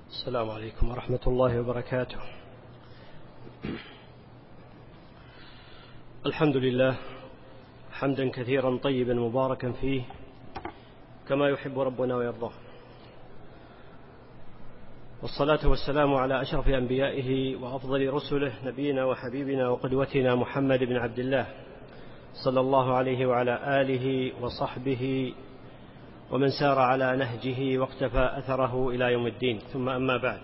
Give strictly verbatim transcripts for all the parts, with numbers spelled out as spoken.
السلام عليكم ورحمة الله وبركاته. الحمد لله حمدا كثيرا طيبا مباركا فيه كما يحب ربنا ويرضاه، والصلاة والسلام على أشرف أنبيائه وأفضل رسله نبينا وحبيبنا وقدوتنا محمد بن عبد الله صلى الله عليه وعلى آله وصحبه ومن سار على نهجه واقتفى أثره إلى يوم الدين، ثم أما بعد،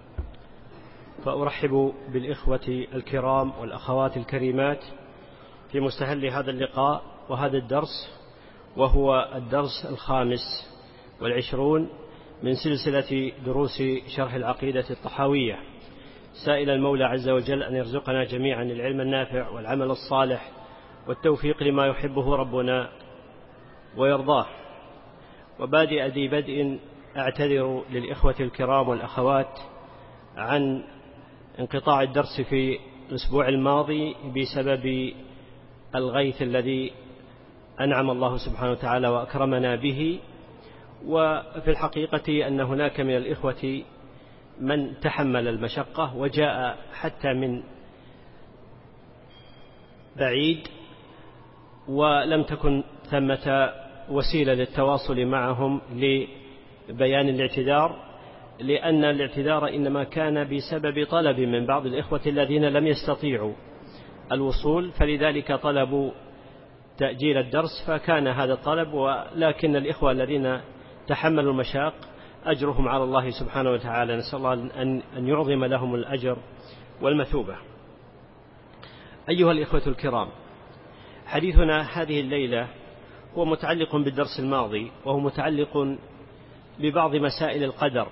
فأرحب بالإخوة الكرام والأخوات الكريمات في مستهل هذا اللقاء وهذا الدرس، وهو الدرس الخامس والعشرون من سلسلة دروس شرح العقيدة الطحاوية، سائل المولى عز وجل أن يرزقنا جميعا العلم النافع والعمل الصالح والتوفيق لما يحبه ربنا ويرضاه. وبادئ ذي بدء أعتذر للإخوة الكرام والأخوات عن انقطاع الدرس في الأسبوع الماضي بسبب الغيث الذي أنعم الله سبحانه وتعالى وأكرمنا به، وفي الحقيقة أن هناك من الإخوة من تحمل المشقة وجاء حتى من بعيد، ولم تكن ثمة وسيلة للتواصل معهم لبيان الاعتذار، لأن الاعتذار إنما كان بسبب طلب من بعض الإخوة الذين لم يستطيعوا الوصول، فلذلك طلبوا تأجيل الدرس، فكان هذا الطلب. ولكن الإخوة الذين تحملوا المشاق أجرهم على الله سبحانه وتعالى، نسأل الله أن يعظم لهم الأجر والمثوبة. أيها الإخوة الكرام، حديثنا هذه الليلة هو متعلق بالدرس الماضي، وهو متعلق ببعض مسائل القدر.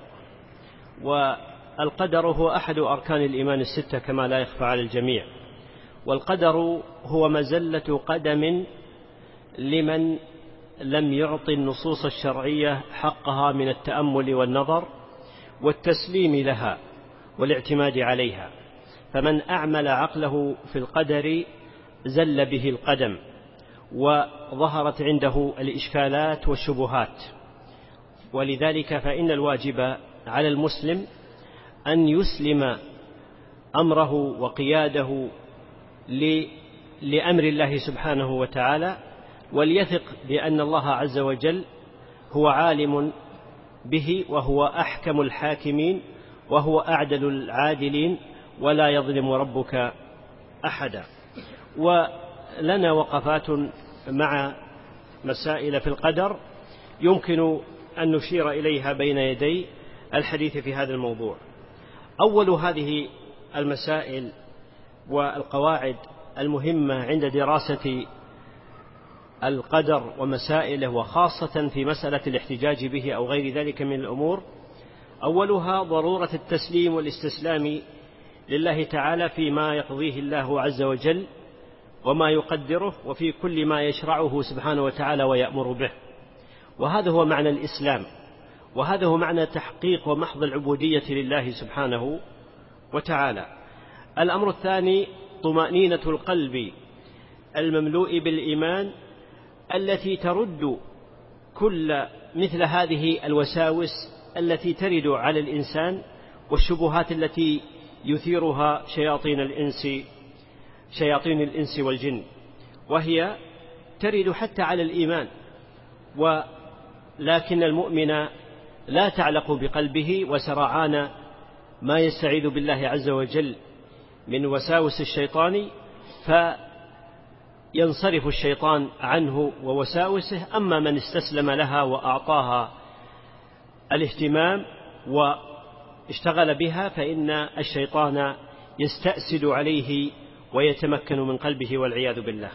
والقدر هو أحد أركان الإيمان الستة كما لا يخفى على الجميع، والقدر هو مزلة قدم لمن لم يعطي النصوص الشرعية حقها من التأمل والنظر والتسليم لها والاعتماد عليها، فمن أعمل عقله في القدر زل به القدم، وظهرت عنده الإشكالات والشبهات. ولذلك فإن الواجب على المسلم أن يسلم أمره وقياده لأمر الله سبحانه وتعالى، وليثق بأن الله عز وجل هو عالم به، وهو أحكم الحاكمين، وهو أعدل العادلين، ولا يظلم ربك أحدا. ولنا وقفات مع مسائل في القدر يمكن أن نشير إليها بين يدي الحديث في هذا الموضوع. أول هذه المسائل والقواعد المهمة عند دراسة القدر ومسائله، وخاصة في مسألة الاحتجاج به أو غير ذلك من الأمور، أولها ضرورة التسليم والاستسلام لله تعالى فيما يقضيه الله عز وجل وما يقدره، وفي كل ما يشرعه سبحانه وتعالى ويأمر به. وهذا هو معنى الإسلام، وهذا هو معنى تحقيق ومحض العبودية لله سبحانه وتعالى. الأمر الثاني طمأنينة القلب المملوء بالإيمان التي ترد كل مثل هذه الوساوس التي ترد على الإنسان والشبهات التي يثيرها شياطين الإنس شياطين الإنس والجن، وهي ترد حتى على الإيمان. ولكن المؤمن لا تعلق بقلبه وسرعان ما يستعيذ بالله عز وجل من وساوس الشيطان، فينصرف الشيطان عنه ووساوسه. أما من استسلم لها وأعطاها الاهتمام واشتغل بها، فإن الشيطان يستأسد عليه ويتمكن من قلبه والعياذ بالله.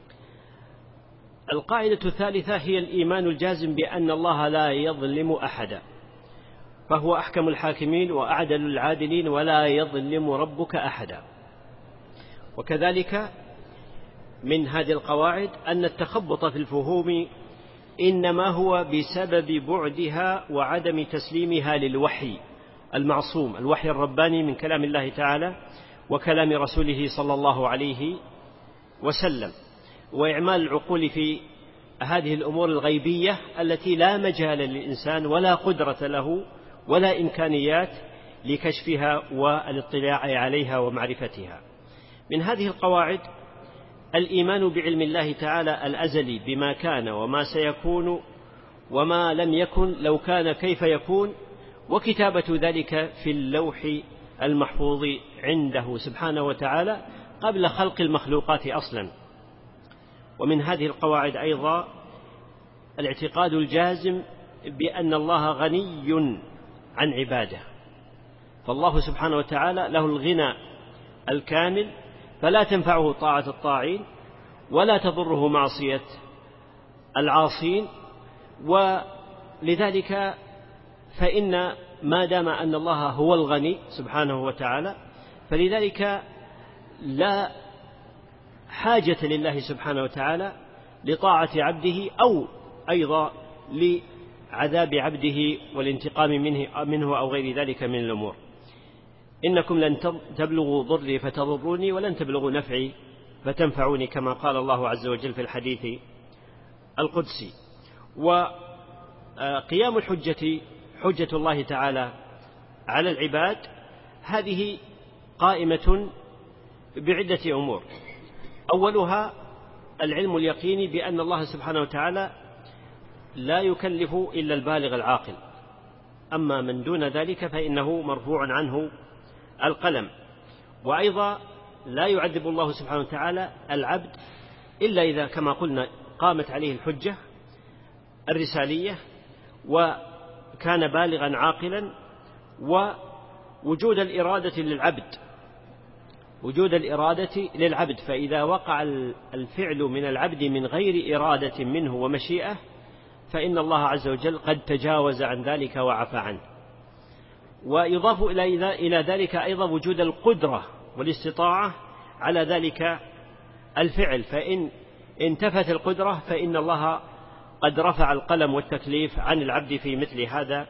القاعدة الثالثة هي الإيمان الجازم بأن الله لا يظلم أحدا، فهو أحكم الحاكمين وأعدل العادلين، ولا يظلم ربك أحدا. وكذلك من هذه القواعد أن التخبط في الفهوم إنما هو بسبب بعدها وعدم تسليمها للوحي المعصوم، الوحي الرباني من كلام الله تعالى وكلام رسوله صلى الله عليه وسلم، وإعمال العقول في هذه الأمور الغيبية التي لا مجال للإنسان ولا قدرة له ولا إمكانيات لكشفها والاطلاع عليها ومعرفتها. من هذه القواعد الإيمان بعلم الله تعالى الأزلي بما كان وما سيكون وما لم يكن لو كان كيف يكون، وكتابة ذلك في اللوح المحفوظ عنده سبحانه وتعالى قبل خلق المخلوقات أصلا. ومن هذه القواعد أيضا الاعتقاد الجازم بأن الله غني عن عباده، فالله سبحانه وتعالى له الغنى الكامل، فلا تنفعه طاعة الطاعين ولا تضره معصية العاصين. ولذلك فإن ما دام أن الله هو الغني سبحانه وتعالى، فلذلك لا حاجة لله سبحانه وتعالى لطاعة عبده أو أيضا لعذاب عبده والانتقام منه, منه أو غير ذلك من الأمور. إنكم لن تبلغوا ضري فتضروني ولن تبلغوا نفعي فتنفعوني، كما قال الله عز وجل في الحديث القدسي. وقيام الحجة حجة الله تعالى على العباد هذه قائمة بعدة أمور. أولها العلم اليقيني بأن الله سبحانه وتعالى لا يكلف إلا البالغ العاقل، أما من دون ذلك فإنه مرفوع عنه القلم. وأيضا لا يعذب الله سبحانه وتعالى العبد إلا إذا كما قلنا قامت عليه الحجة الرسالية وكان بالغا عاقلا، ووجود الإرادة للعبد وجود الإرادة للعبد فإذا وقع الفعل من العبد من غير إرادة منه ومشيئة فإن الله عز وجل قد تجاوز عن ذلك وعفى عنه. ويضاف إلى ذلك أيضا وجود القدرة والاستطاعة على ذلك الفعل، فإن انتفت القدرة فإن الله قد رفع القلم والتكليف عن العبد في مثل هذا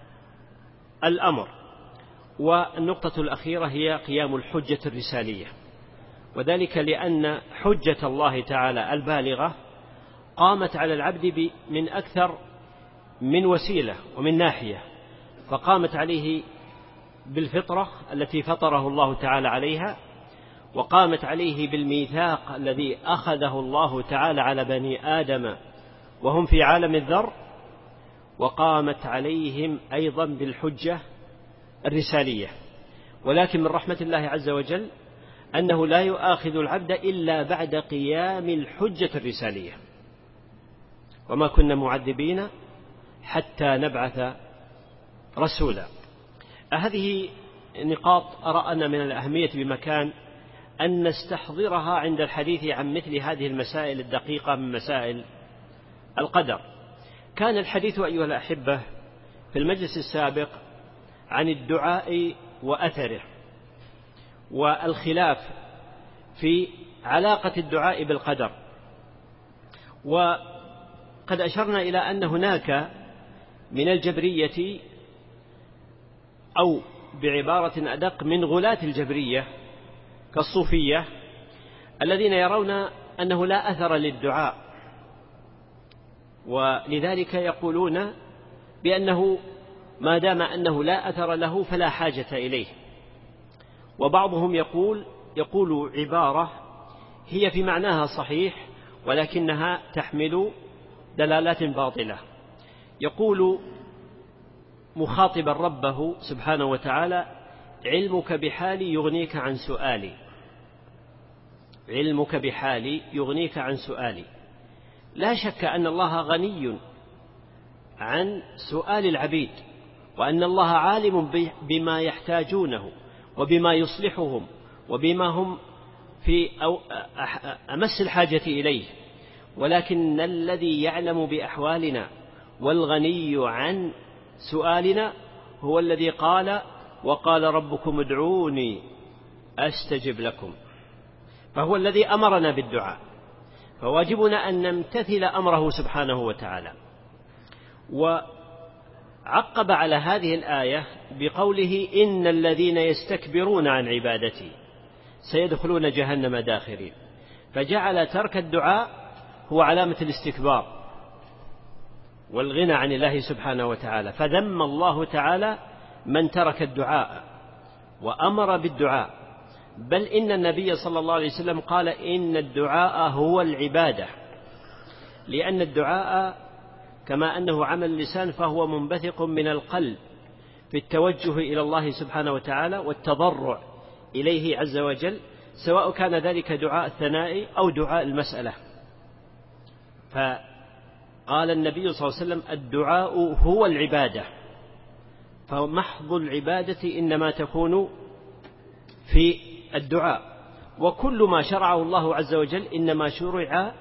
الأمر. والنقطة الأخيرة هي قيام الحجة الرسالية، وذلك لأن حجة الله تعالى البالغة قامت على العبد من أكثر من وسيلة ومن ناحية، فقامت عليه بالفطرة التي فطره الله تعالى عليها، وقامت عليه بالميثاق الذي أخذه الله تعالى على بني آدم وهم في عالم الذر، وقامت عليهم أيضا بالحجة الرسالية. ولكن من رحمة الله عز وجل أنه لا يؤاخذ العبد إلا بعد قيام الحجة الرسالية، وما كنا معذبين حتى نبعث رسولا. هذه نقاط أرانا من الأهمية بمكان أن نستحضرها عند الحديث عن مثل هذه المسائل الدقيقة من مسائل القدر. كان الحديث أيها الأحبة في المجلس السابق عن الدعاء وأثره والخلاف في علاقة الدعاء بالقدر، وقد أشرنا إلى أن هناك من الجبرية أو بعبارة أدق من غلاة الجبرية كالصوفية الذين يرون أنه لا أثر للدعاء، ولذلك يقولون بأنه ما دام أنه لا أثر له فلا حاجة إليه. وبعضهم يقول يقول عبارة هي في معناها صحيح ولكنها تحمل دلالات باطلة، يقول مخاطبا ربه سبحانه وتعالى: علمك بحالي يغنيك عن سؤالي، علمك بحالي يغنيك عن سؤالي. لا شك أن الله غني عن سؤال العبيد، وأن الله عالم بما يحتاجونه وبما يصلحهم وبما هم في أمس الحاجة إليه، ولكن الذي يعلم بأحوالنا والغني عن سؤالنا هو الذي قال: وقال ربكم ادعوني أستجب لكم، فهو الذي أمرنا بالدعاء، فواجبنا أن نمتثل أمره سبحانه وتعالى. وعقب على هذه الآية بقوله: إن الذين يستكبرون عن عبادتي سيدخلون جهنم داخرين، فجعل ترك الدعاء هو علامة الاستكبار، والغنى عن الله سبحانه وتعالى، فذم الله تعالى من ترك الدعاء وأمر بالدعاء، بل إن النبي صلى الله عليه وسلم قال إن الدعاء هو العبادة، لأن الدعاء كما أنه عمل اللسان فهو منبثق من القلب في التوجه إلى الله سبحانه وتعالى والتضرع إليه عز وجل، سواء كان ذلك دعاء الثناء أو دعاء المسألة. فقال النبي صلى الله عليه وسلم الدعاء هو العبادة، فمحض العبادة إنما تكون في الدعاء، وكل ما شرعه الله عز وجل إنما شرع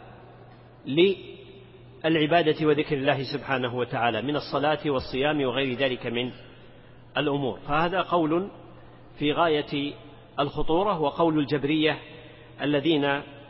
للعبادة وذكر الله سبحانه وتعالى من الصلاة والصيام وغير ذلك من الأمور. فهذا قول في غاية الخطورة، وقول الجبرية الذين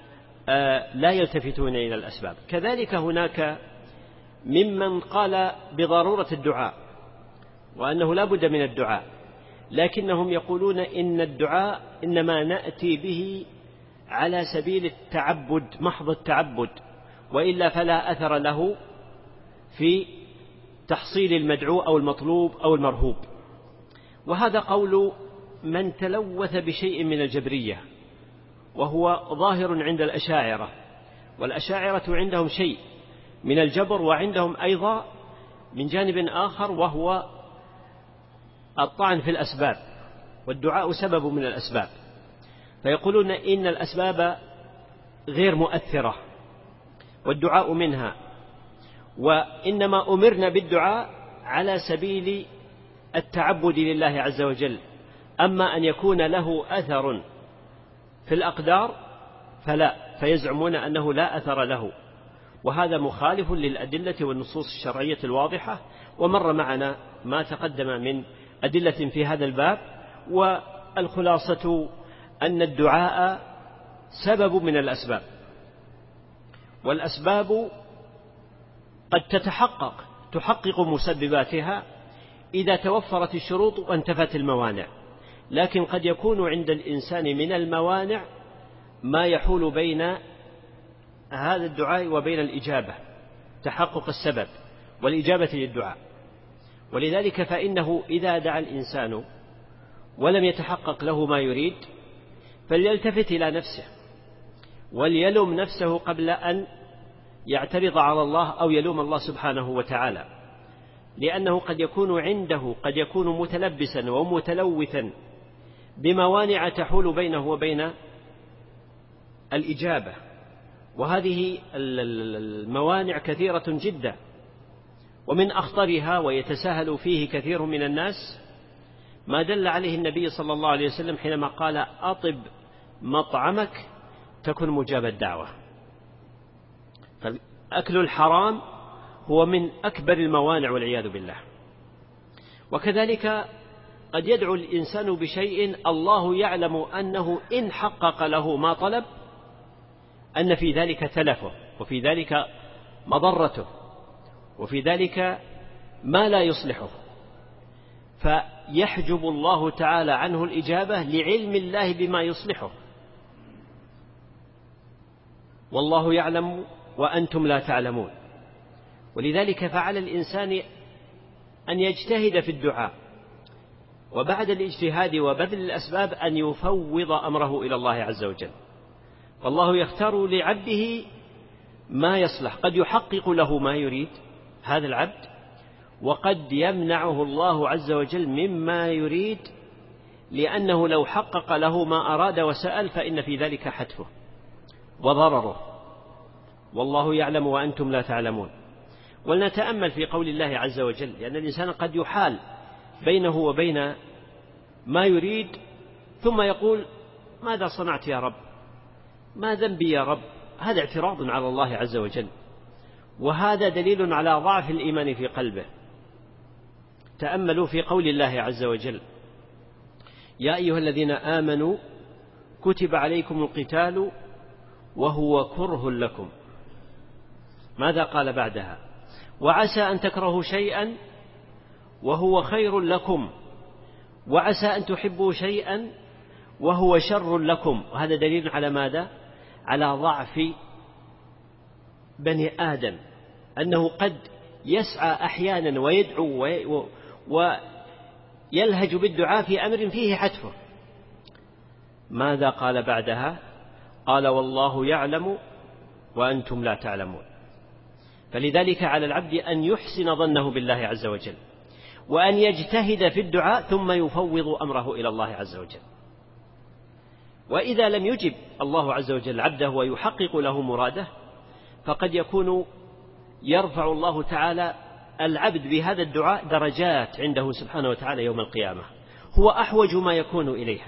لا يلتفتون إلى الأسباب. كذلك هناك ممن قال بضرورة الدعاء وأنه لا بد من الدعاء، لكنهم يقولون إن الدعاء إنما نأتي به على سبيل التعبد، محض التعبد، وإلا فلا أثر له في تحصيل المدعو أو المطلوب أو المرهوب. وهذا قول من تلوث بشيء من الجبرية، وهو ظاهر عند الأشاعرة، والأشاعرة عندهم شيء من الجبر، وعندهم أيضا من جانب آخر وهو الطعن في الأسباب، والدعاء سبب من الأسباب، فيقولون إن الأسباب غير مؤثرة والدعاء منها، وإنما أمرنا بالدعاء على سبيل التعبد لله عز وجل، أما أن يكون له أثر في الأقدار فلا، فيزعمون أنه لا أثر له، وهذا مخالف للأدلة والنصوص الشرعية الواضحة، ومر معنا ما تقدم من أدلة في هذا الباب. والخلاصة أن الدعاء سبب من الأسباب، والأسباب قد تتحقق تحقق مسبباتها إذا توفرت الشروط وانتفت الموانع، لكن قد يكون عند الإنسان من الموانع ما يحول بين هذا الدعاء وبين الإجابة، تحقق السبب والإجابة للدعاء. ولذلك فإنه إذا دعا الإنسان ولم يتحقق له ما يريد فليلتفت إلى نفسه وليلوم نفسه قبل أن يعترض على الله أو يلوم الله سبحانه وتعالى، لأنه قد يكون عنده قد يكون متلبسا ومتلوثا بموانع تحول بينه وبين الإجابة، وهذه الموانع كثيرة جدا، ومن أخطرها ويتساهل فيه كثير من الناس ما دل عليه النبي صلى الله عليه وسلم حينما قال أطب مطعمك تكن مجاب الدعوة. فأكل الحرام هو من أكبر الموانع والعياذ بالله. وكذلك قد يدعو الإنسان بشيء الله يعلم أنه إن حقق له ما طلب أن في ذلك تلفه وفي ذلك مضرته وفي ذلك ما لا يصلحه، فيحجب الله تعالى عنه الإجابة لعلم الله بما يصلحه، والله يعلم وأنتم لا تعلمون. ولذلك فعلى الإنسان أن يجتهد في الدعاء، وبعد الاجتهاد وبذل الأسباب أن يفوض أمره إلى الله عز وجل، والله يختار لعبده ما يصلح، قد يحقق له ما يريد هذا العبد، وقد يمنعه الله عز وجل مما يريد، لأنه لو حقق له ما أراد وسأل فإن في ذلك حتفه وضرره، والله يعلم وأنتم لا تعلمون. ولنتأمل في قول الله عز وجل، لأن الإنسان قد يحال بينه وبين ما يريد ثم يقول ماذا صنعت يا رب، ما ذنبي يا رب، هذا اعتراض على الله عز وجل، وهذا دليل على ضعف الإيمان في قلبه. تأملوا في قول الله عز وجل يا أيها الذين آمنوا كتب عليكم القتال وهو كره لكم، ماذا قال بعدها؟ وعسى أن تكرهوا شيئا وهو خير لكم، وعسى أن تحبوا شيئا وهو شر لكم. وهذا دليل على ماذا؟ على ضعف بني آدم، أنه قد يسعى أحيانا ويدعو ويلهج بالدعاء في أمر فيه حتفه. ماذا قال بعدها؟ قال والله يعلم وأنتم لا تعلمون. فلذلك على العبد أن يحسن ظنه بالله عز وجل، وأن يجتهد في الدعاء ثم يفوض أمره إلى الله عز وجل. وإذا لم يجب الله عز وجل عبده ويحقق له مراده، فقد يكون يرفع الله تعالى العبد بهذا الدعاء درجات عنده سبحانه وتعالى يوم القيامة، هو أحوج ما يكون إليها،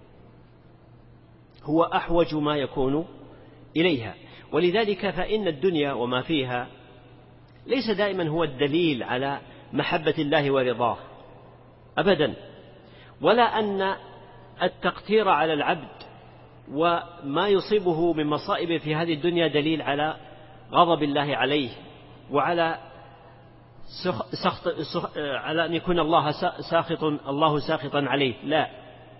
هو أحوج ما يكون إليها. ولذلك فإن الدنيا وما فيها ليس دائما هو الدليل على محبة الله ورضاه أبدا، ولا أن التقتير على العبد وما يصيبه من مصائب في هذه الدنيا دليل على غضب الله عليه وعلى سخط سخ على أن يكون الله ساخط الله ساخطا عليه. لا،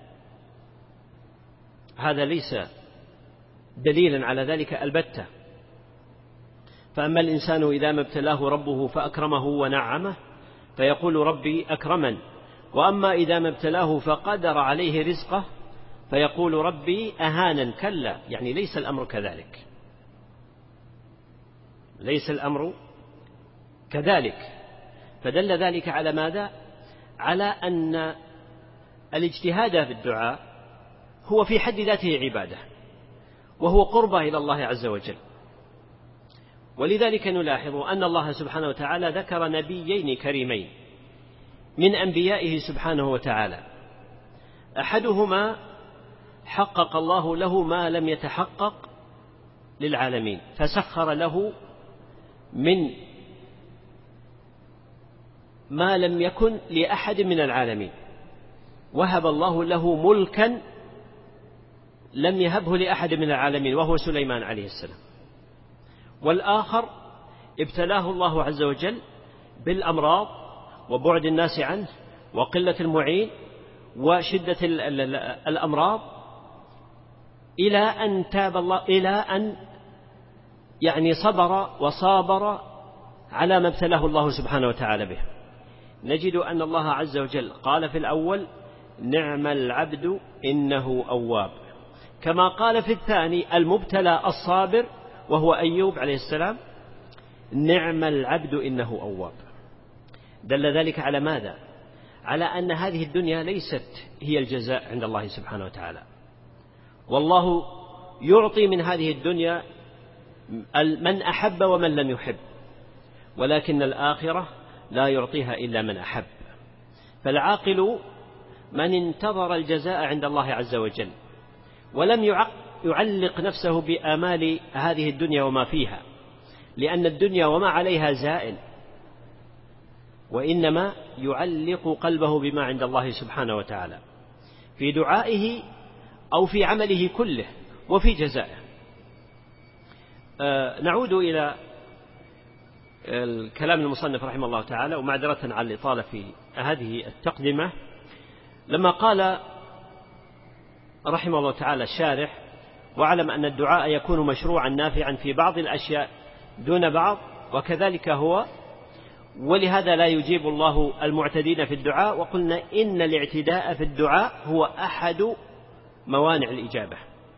هذا ليس دليلا على ذلك البتة. فأما الإنسان إذا ما ابتلاه ربه فأكرمه ونعمه فيقول ربي أكرمن، وأما إذا ما ابتلاه فقدر عليه رزقه فيقول ربي أهانن. كلا، يعني ليس الأمر كذلك، ليس الأمر كذلك. فدل ذلك على ماذا؟ على أن الاجتهاد في الدعاء هو في حد ذاته عبادة، وهو قربة إلى الله عز وجل. ولذلك نلاحظ أن الله سبحانه وتعالى ذكر نبيين كريمين من أنبيائه سبحانه وتعالى، أحدهما حقق الله له ما لم يتحقق للعالمين، فسخر له من ما لم يكن لأحد من العالمين، وهب الله له ملكا لم يهبه لأحد من العالمين، وهو سليمان عليه السلام. والآخر ابتلاه الله عز وجل بالأمراض وبعد الناس عنه وقلة المعين وشدة الأمراض، إلى أن تاب الله، إلى أن يعني صبر وصابر على ما ابتلاه الله سبحانه وتعالى به. نجد أن الله عز وجل قال في الأول نعم العبد إنه أواب، كما قال في الثاني المبتلى الصابر وهو أيوب عليه السلام نعم العبد إنه أواب. دل ذلك على ماذا؟ على أن هذه الدنيا ليست هي الجزاء عند الله سبحانه وتعالى، والله يعطي من هذه الدنيا من أحب ومن لم يحب، ولكن الآخرة لا يعطيها إلا من أحب. فالعاقل من انتظر الجزاء عند الله عز وجل ولم يعلق نفسه بآمال هذه الدنيا وما فيها، لأن الدنيا وما عليها زائل، وإنما يعلق قلبه بما عند الله سبحانه وتعالى في دعائه أو في عمله كله وفي جزائه. آه نعود إلى الكلام المصنف رحمه الله تعالى، ومعذرة على الإطالة في هذه التقدمة. لما قال رحمه الله تعالى الشارح واعلم أن الدعاء يكون مشروعا نافعا في بعض الأشياء دون بعض، وكذلك هو، ولهذا لا يجيب الله المعتدين في الدعاء. وقلنا إن الاعتداء في الدعاء هو أحد موانع الإجابة،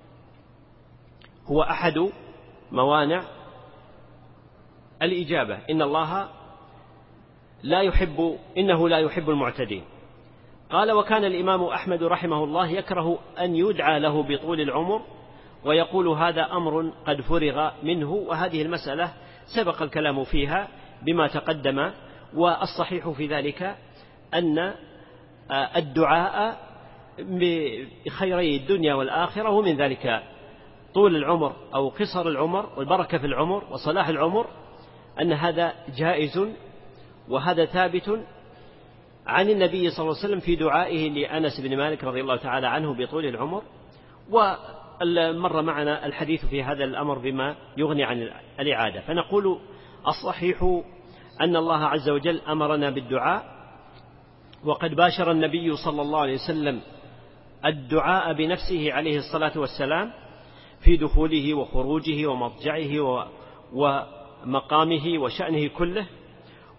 هو أحد موانع الإجابة. إن الله لا يحب إنه لا يحب المعتدين. قال وكان الإمام أحمد رحمه الله يكره أن يدعى له بطول العمر، ويقول هذا أمر قد فرغ منه. وهذه المسألة سبق الكلام فيها بما تقدم، والصحيح في ذلك أن الدعاء بخيري الدنيا والآخرة، ومن ذلك طول العمر أو قصر العمر والبركة في العمر وصلاح العمر، أن هذا جائز، وهذا ثابت عن النبي صلى الله عليه وسلم في دعائه لأنس بن مالك رضي الله تعالى عنه بطول العمر. ومر معنا الحديث في هذا الأمر بما يغني عن الإعادة. فنقول الصحيح أن الله عز وجل أمرنا بالدعاء، وقد باشر النبي صلى الله عليه وسلم الدعاء بنفسه عليه الصلاة والسلام في دخوله وخروجه ومضجعه ومقامه وشأنه كله.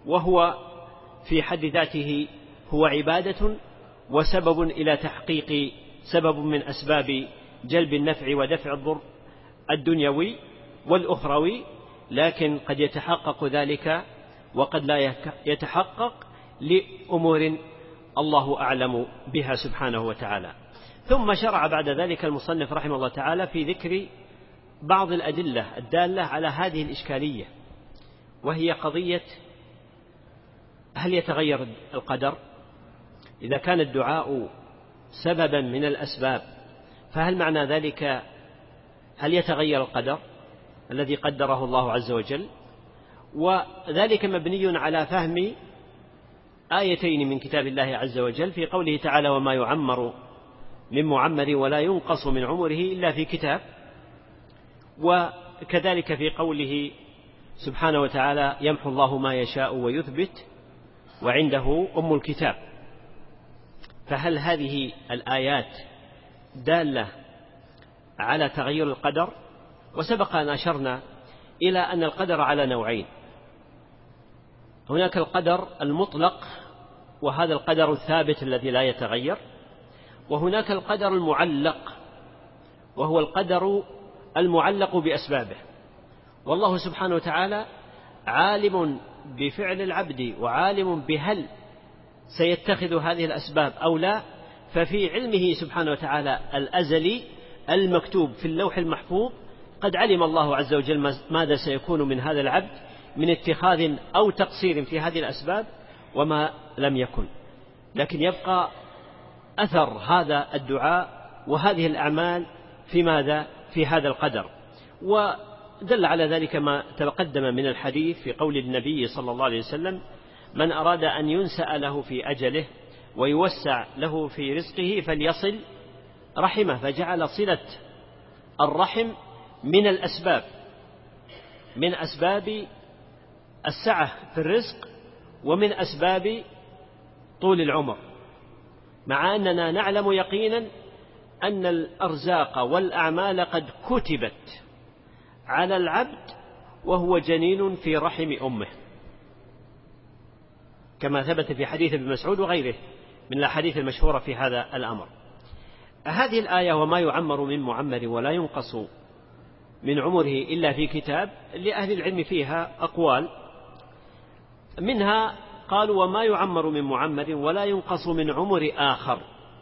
وهو في حد ذاته هو عبادة وسبب إلى تحقيق سبب من أسباب جلب النفع ودفع الضر الدنيوي والأخروي، لكن قد يتحقق ذلك وقد لا يتحقق لأمور الله أعلم بها سبحانه وتعالى. ثم شرع بعد ذلك المصنف رحمه الله تعالى في ذكر بعض الأدلة الدالة على هذه الإشكالية، وهي قضية هل يتغير القدر؟ إذا كان الدعاء سببا من الأسباب فهل معنى ذلك هل يتغير القدر الذي قدره الله عز وجل؟ وذلك مبني على فهم آيتين من كتاب الله عز وجل في قوله تعالى وما يعمر من معمر ولا ينقص من عمره إلا في كتاب، وكذلك في قوله سبحانه وتعالى يمحو الله ما يشاء ويثبت وعنده أم الكتاب. فهل هذه الآيات دالة على تغير القدر؟ وسبق أن أشرنا إلى أن القدر على نوعين، هناك القدر المطلق وهذا القدر الثابت الذي لا يتغير، وهناك القدر المعلق وهو القدر المعلق بأسبابه. والله سبحانه وتعالى عالم بفعل العبد وعالم بهل سيتخذ هذه الأسباب أو لا، ففي علمه سبحانه وتعالى الأزلي المكتوب في اللوح المحفوظ قد علم الله عز وجل ماذا سيكون من هذا العبد من اتخاذ أو تقصير في هذه الأسباب وما لم يكن، لكن يبقى أثر هذا الدعاء وهذه الأعمال في ماذا؟ في هذا القدر. ودل على ذلك ما تقدم من الحديث في قول النبي صلى الله عليه وسلم من أراد أن ينسأ له في أجله ويوسع له في رزقه فليصل رحمه، فجعل صلة الرحم من الأسباب من أسباب السعة في الرزق ومن أسباب طول العمر، مع أننا نعلم يقينا أن الأرزاق والأعمال قد كتبت على العبد وهو جنين في رحم أمه، كما ثبت في حديث ابن مسعود وغيره من الأحاديث المشهورة في هذا الأمر. هذه الآية وما يعمر من معمر ولا ينقص من عمره إلا في كتاب، لأهل العلم فيها أقوال، منها قالوا وما يعمر من معمر ولا ينقص من عمر آخر،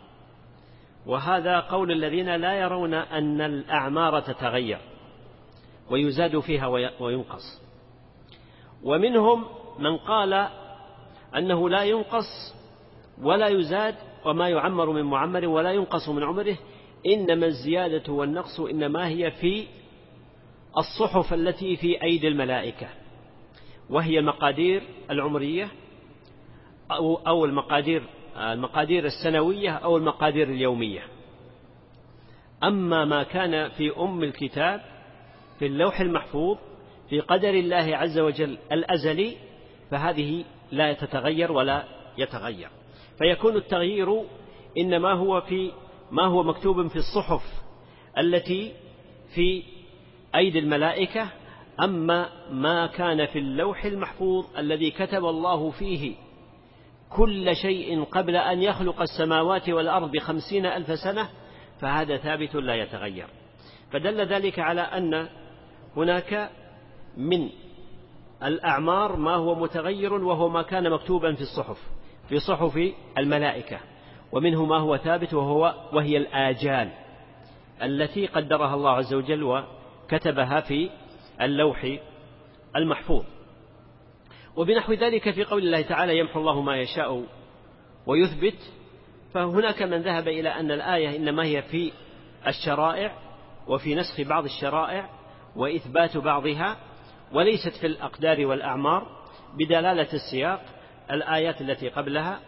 وهذا قول الذين لا يرون أن الأعمار تتغير ويزاد فيها وينقص. ومنهم من قال أنه لا ينقص ولا يزاد وما يعمر من معمر ولا ينقص من عمره، إنما الزيادة والنقص إنما هي في الصحف التي في أيدي الملائكة، وهي المقادير العمرية أو, أو المقادير المقادير السنوية أو المقادير اليومية. أما ما كان في أم الكتاب في اللوح المحفوظ في قدر الله عز وجل الأزلي فهذه لا تتغير ولا يتغير، فيكون التغيير إنما هو في ما هو مكتوب في الصحف التي في أيدي الملائكة. أما ما كان في اللوح المحفوظ الذي كتب الله فيه كل شيء قبل أن يخلق السماوات والأرض بخمسين ألف سنة فهذا ثابت لا يتغير. فدل ذلك على أن هناك من الأعمار ما هو متغير وهو ما كان مكتوبا في الصحف في صحف الملائكة، ومنه ما هو ثابت وهو وهي الآجال التي قدرها الله عز وجل وكتبها في اللوح المحفوظ. وبنحو ذلك في قول الله تعالى يمحو الله ما يشاء ويثبت، فهناك من ذهب إلى أن الآية إنما هي في الشرائع وفي نسخ بعض الشرائع وإثبات بعضها، وليست في الأقدار والأعمار بدلالة السياق الآيات التي قبلها.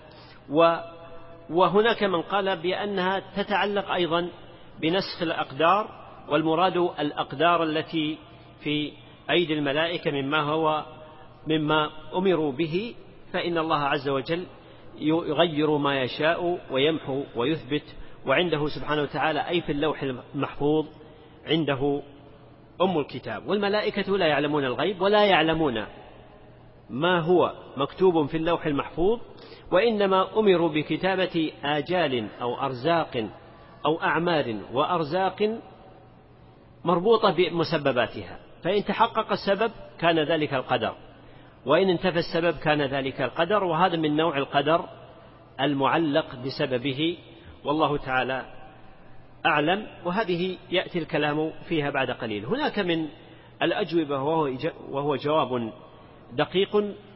وهناك من قال بأنها تتعلق أيضا بنسخ الأقدار، والمراد الأقدار التي في أيدي الملائكة مما هو مما أمروا به، فإن الله عز وجل يغير ما يشاء ويمحو ويثبت، وعنده سبحانه وتعالى أي في اللوح المحفوظ عنده أم الكتاب. والملائكة لا يعلمون الغيب ولا يعلمون ما هو مكتوب في اللوح المحفوظ، وإنما أمروا بكتابة آجال أو أرزاق أو أعمال وأرزاق مربوطة بمسبباتها، فإن تحقق السبب كان ذلك القدر، وإن انتفى السبب كان ذلك القدر، وهذا من نوع القدر المعلق بسببه، والله تعالى أعلم. وهذه يأتي الكلام فيها بعد قليل. هناك من الأجوبة وهو جواب دقيق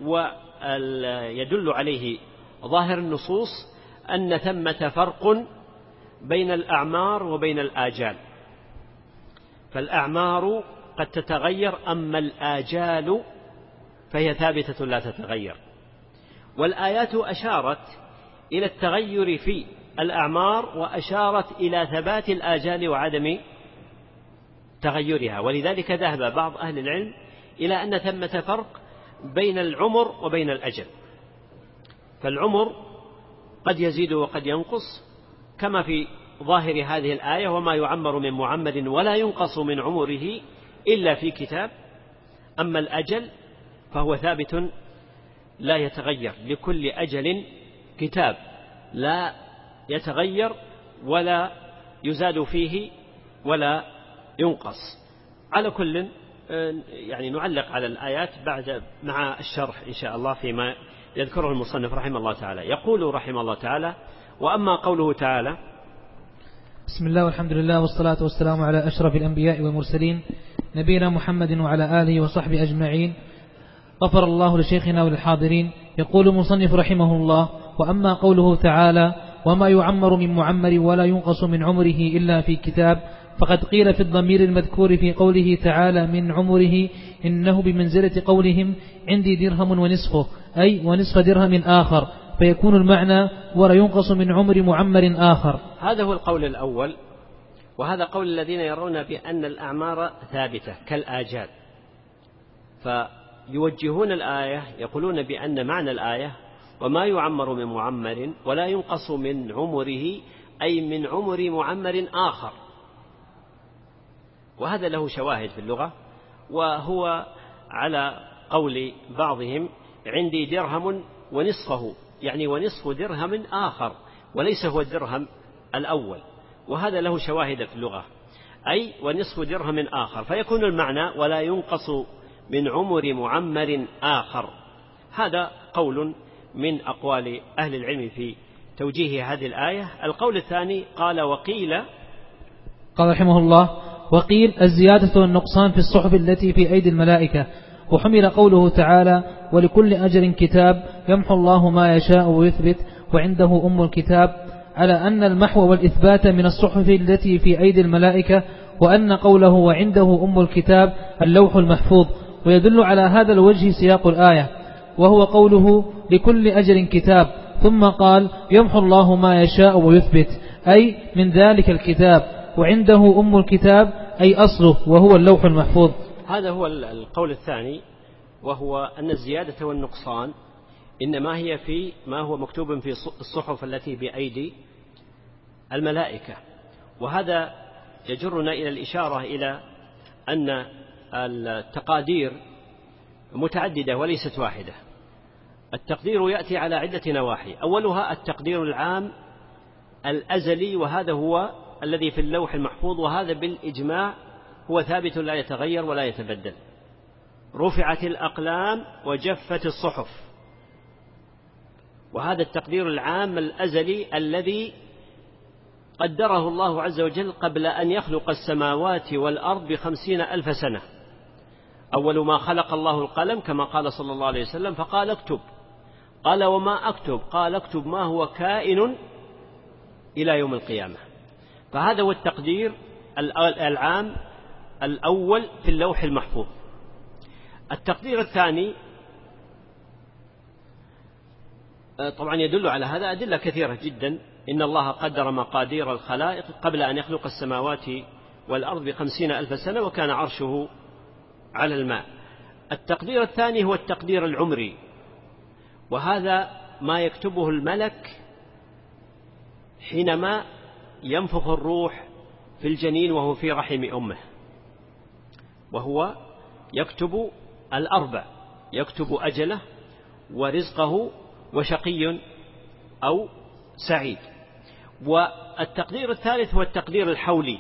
ويدل عليه ظاهر النصوص أن ثمة فرق بين الأعمار وبين الآجال، فالأعمار قد تتغير، أما الآجال فهي ثابتة لا تتغير. والآيات أشارت إلى التغير في الأعمار وأشارت إلى ثبات الآجال وعدم تغيرها، ولذلك ذهب بعض أهل العلم إلى أن ثمة فرق بين العمر وبين الأجل، فالعمر قد يزيد وقد ينقص كما في ظاهر هذه الآية: وما يعمر من معمر ولا ينقص من عمره إلا في كتاب. أما الأجل فهو ثابت لا يتغير، لكل أجل كتاب لا يتغير ولا يزاد فيه ولا ينقص. على كل يعني نعلق على الآيات بعد مع الشرح إن شاء الله فيما يذكره المصنف رحمه الله تعالى. يقول رحمه الله تعالى: وأما قوله تعالى: بسم الله والحمد لله والصلاة والسلام على أشرف الأنبياء والمرسلين نبينا محمد وعلى آله وصحبه أجمعين. غفر الله لشيخنا وللحاضرين. يقول المصنف رحمه الله: وأما قوله تعالى: وما يعمر من معمر ولا ينقص من عمره إلا في كتاب، فقد قيل في الضمير المذكور في قوله تعالى من عمره إنه بمنزلة قولهم عندي درهم ونصفه، أي ونصف درهم آخر، فيكون المعنى ولا ينقص من عمر معمر آخر. هذا هو القول الأول، وهذا قول الذين يرون بأن الأعمار ثابتة كالآجال، فيوجهون الآية يقولون بأن معنى الآية وما يعمر من معمر ولا ينقص من عمره أي من عمر معمر آخر، وهذا له شواهد في اللغة، وهو على قول بعضهم عندي درهم ونصفه، يعني ونصف درهم آخر وليس هو الدرهم الأول، وهذا له شواهد في اللغة، أي ونصف درهم آخر، فيكون المعنى ولا ينقص من عمر معمر آخر. هذا قول من أقوال أهل العلم في توجيه هذه الآية. القول الثاني قال: وقيل قال رحمه الله: وقيل الزيادة والنقصان في الصحف التي في أيدي الملائكة، وحمل قوله تعالى: ولكل أجل كتاب يمحو الله ما يشاء ويثبت وعنده أم الكتاب، على أن المحو والإثبات من الصحف التي في أيدي الملائكة، وأن قوله وعنده أم الكتاب اللوح المحفوظ. ويدل على هذا الوجه سياق الآية، وهو قوله لكل أجل كتاب، ثم قال يمحو الله ما يشاء ويثبت، أي من ذلك الكتاب، وعنده أم الكتاب أي أصله وهو اللوح المحفوظ. هذا هو القول الثاني، وهو أن الزيادة والنقصان إنما هي في ما هو مكتوب في الصحف التي بأيدي الملائكة، وهذا يجرنا إلى الإشارة إلى أن التقادير متعددة وليست واحدة. التقدير يأتي على عدة نواحي، أولها التقدير العام الأزلي، وهذا هو الذي في اللوح المحفوظ، وهذا بالإجماع هو ثابت لا يتغير ولا يتبدل. رفعت الأقلام وجفت الصحف، وهذا التقدير العام الأزلي الذي قدره الله عز وجل قبل أن يخلق السماوات والأرض بخمسين ألف سنة. أول ما خلق الله القلم كما قال صلى الله عليه وسلم فقال اكتب، قال وما أكتب؟ قال اكتب ما هو كائن إلى يوم القيامة. فهذا هو التقدير العام الأول في اللوح المحفوظ. التقدير الثاني طبعا يدل على هذا أدلة كثيرة جدا، إن الله قدر مقادير الخلائق قبل أن يخلق السماوات والأرض بخمسين ألف سنة، وكان عرشه على الماء. التقدير الثاني هو التقدير العمري، وهذا ما يكتبه الملك حينما ينفخ الروح في الجنين وهو في رحم أمه، وهو يكتب الأربع، يكتب أجله ورزقه وشقي أو سعيد. والتقدير الثالث هو التقدير الحولي،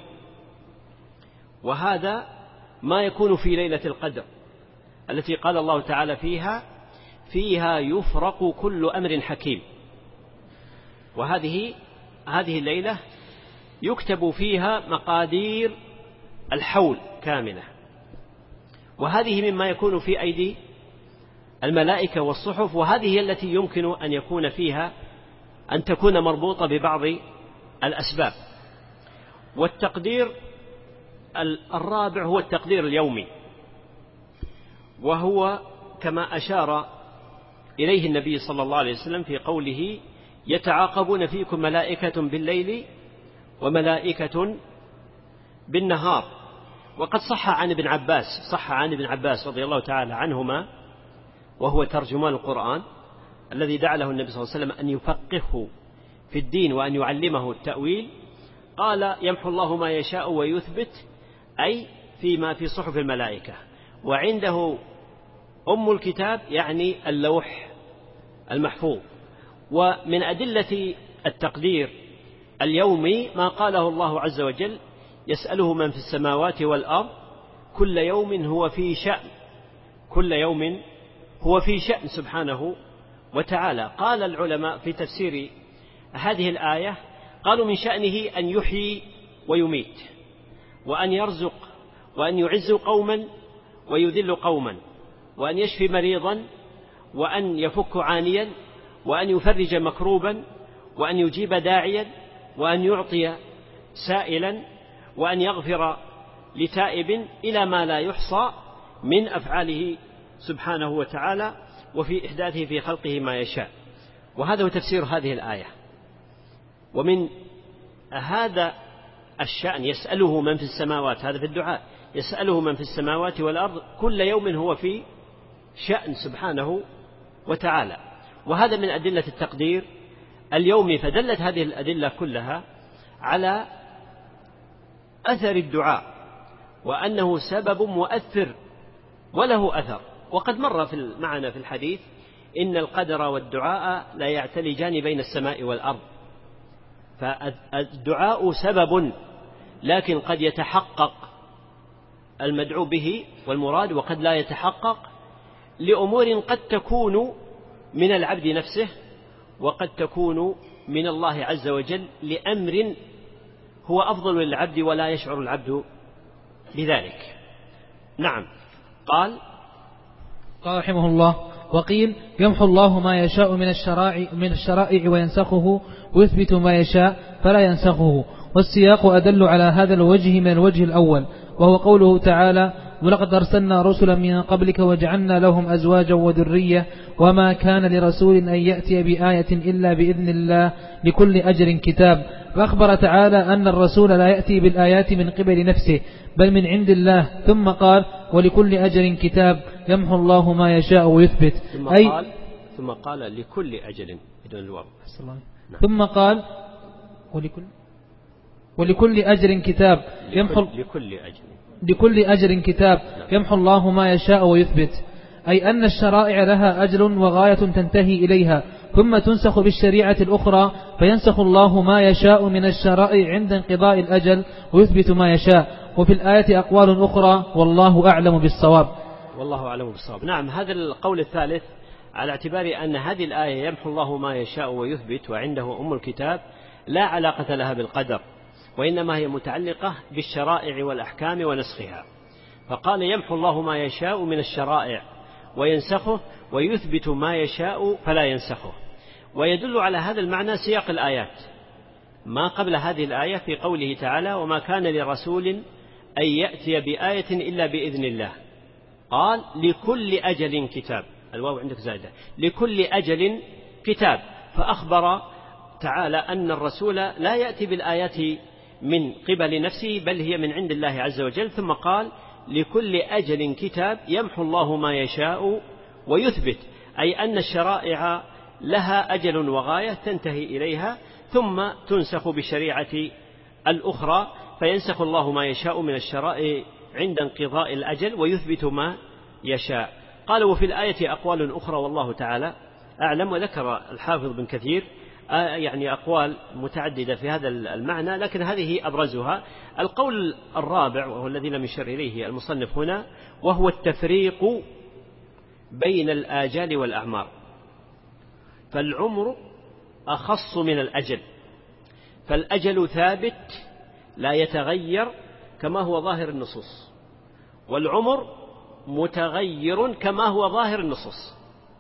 وهذا ما يكون في ليلة القدر التي قال الله تعالى فيها: فيها يفرق كل أمر حكيم. وهذه هذه الليلة يكتب فيها مقادير الحول كاملة، وهذه مما يكون في أيدي الملائكة والصحف، وهذه هي التي يمكن أن يكون فيها أن تكون مربوطة ببعض الأسباب. والتقدير الرابع هو التقدير اليومي، وهو كما أشار إليه النبي صلى الله عليه وسلم في قوله: يتعاقبون فيكم ملائكة بالليل وملائكة بالنهار. وقد صح عن ابن عباس صح عن ابن عباس رضي الله تعالى عنهما، وهو ترجمان القرآن الذي دعا له النبي صلى الله عليه وسلم أن يفقهه في الدين وأن يعلمه التأويل، قال: يمحو الله ما يشاء ويثبت، أي فيما في صحف الملائكة. وعنده أم الكتاب يعني اللوح المحفوظ. ومن أدلة التقدير اليومي ما قاله الله عز وجل: يسأله من في السماوات والأرض كل يوم هو في شأن. كل يوم هو في شأن سبحانه وتعالى. قال العلماء في تفسير هذه الآية، قالوا: من شأنه أن يحيي ويميت، وأن يرزق، وأن يعز قوما ويذل قوما، وأن يشفي مريضا، وأن يفك عانيا، وأن يفرج مكروبا، وأن يجيب داعيا، وأن يعطي سائلا، وأن يغفر لتائب، إلى ما لا يحصى من أفعاله سبحانه وتعالى وفي إحداثه في خلقه ما يشاء. وهذا هو تفسير هذه الآية. ومن هذا الشأن يسأله من في السماوات، هذا في الدعاء، يسأله من في السماوات والأرض كل يوم هو في شأن سبحانه وتعالى. وهذا من أدلة التقدير اليومي. فدلت هذه الأدلة كلها على أثر الدعاء، وأنه سبب مؤثر وله أثر. وقد مر في معنا في الحديث: إن القدر والدعاء لا يعتلجان بين السماء والأرض. فالدعاء سبب، لكن قد يتحقق المدعو به والمراد، وقد لا يتحقق لأمور قد تكون من العبد نفسه، وقد تكون من الله عز وجل لأمر هو أفضل للعبد ولا يشعر العبد بذلك. نعم. قال قال رحمه الله: وقيل: يمحو الله ما يشاء من الشرائع من الشرائع وينسخه، ويثبت ما يشاء فلا ينسخه. والسياق أدل على هذا الوجه من الوجه الأول، وهو قوله تعالى: ولقد أرسلنا رسلا من قبلك وجعلنا لهم أزواجا وذرية وما كان لرسول أن يأتي بآية إلا بإذن الله لكل أجر كتاب. فأخبر تعالى أن الرسول لا يأتي بالآيات من قبل نفسه بل من عند الله. ثم قال: ولكل أجر كتاب يمحو الله ما يشاء ويثبت. ثم أي قال ثم قال لكل أجل بدون الواو. نعم. ثم قال: ولكل ولكل أجر كتاب يمحو لكل أجر لكل أجر كتاب يمحو الله ما يشاء ويثبت. أي أن الشرائع لها أجل وغاية تنتهي إليها، ثم تنسخ بالشريعة الأخرى، فينسخ الله ما يشاء من الشرائع عند انقضاء الأجل ويثبت ما يشاء. وفي الآية أقوال أخرى والله أعلم بالصواب. والله أعلم بالصواب. نعم. هذا القول الثالث على اعتبار أن هذه الآية يمحو الله ما يشاء ويثبت وعنده أم الكتاب لا علاقة لها بالقدر، وإنما هي متعلقة بالشرائع والأحكام ونسخها. فقال: يمحو الله ما يشاء من الشرائع وينسخه، ويثبت ما يشاء فلا ينسخه. ويدل على هذا المعنى سياق الآيات ما قبل هذه الآية في قوله تعالى: وما كان لرسول أن يأتي بآية إلا بإذن الله. قال: لكل أجل كتاب، الواو عندك زائدة، لكل أجل كتاب. فأخبر تعالى أن الرسول لا يأتي بالآيات من قبل نفسه بل هي من عند الله عز وجل. ثم قال: لكل أجل كتاب يمحو الله ما يشاء ويثبت، أي أن الشرائع لها أجل وغاية تنتهي إليها ثم تنسخ بالشريعة الأخرى، فينسخ الله ما يشاء من الشرائع عند انقضاء الأجل ويثبت ما يشاء. قالوا وفي الآية أقوال أخرى والله تعالى أعلم. وذكر الحافظ بن كثير يعني أقوال متعددة في هذا المعنى، لكن هذه أبرزها. القول الرابع وهو الذي لم يشر إليه المصنف هنا، وهو التفريق بين الآجال والأعمار. فالعمر أخص من الأجل، فالأجل ثابت لا يتغير كما هو ظاهر النصوص، والعمر متغير كما هو ظاهر النصوص.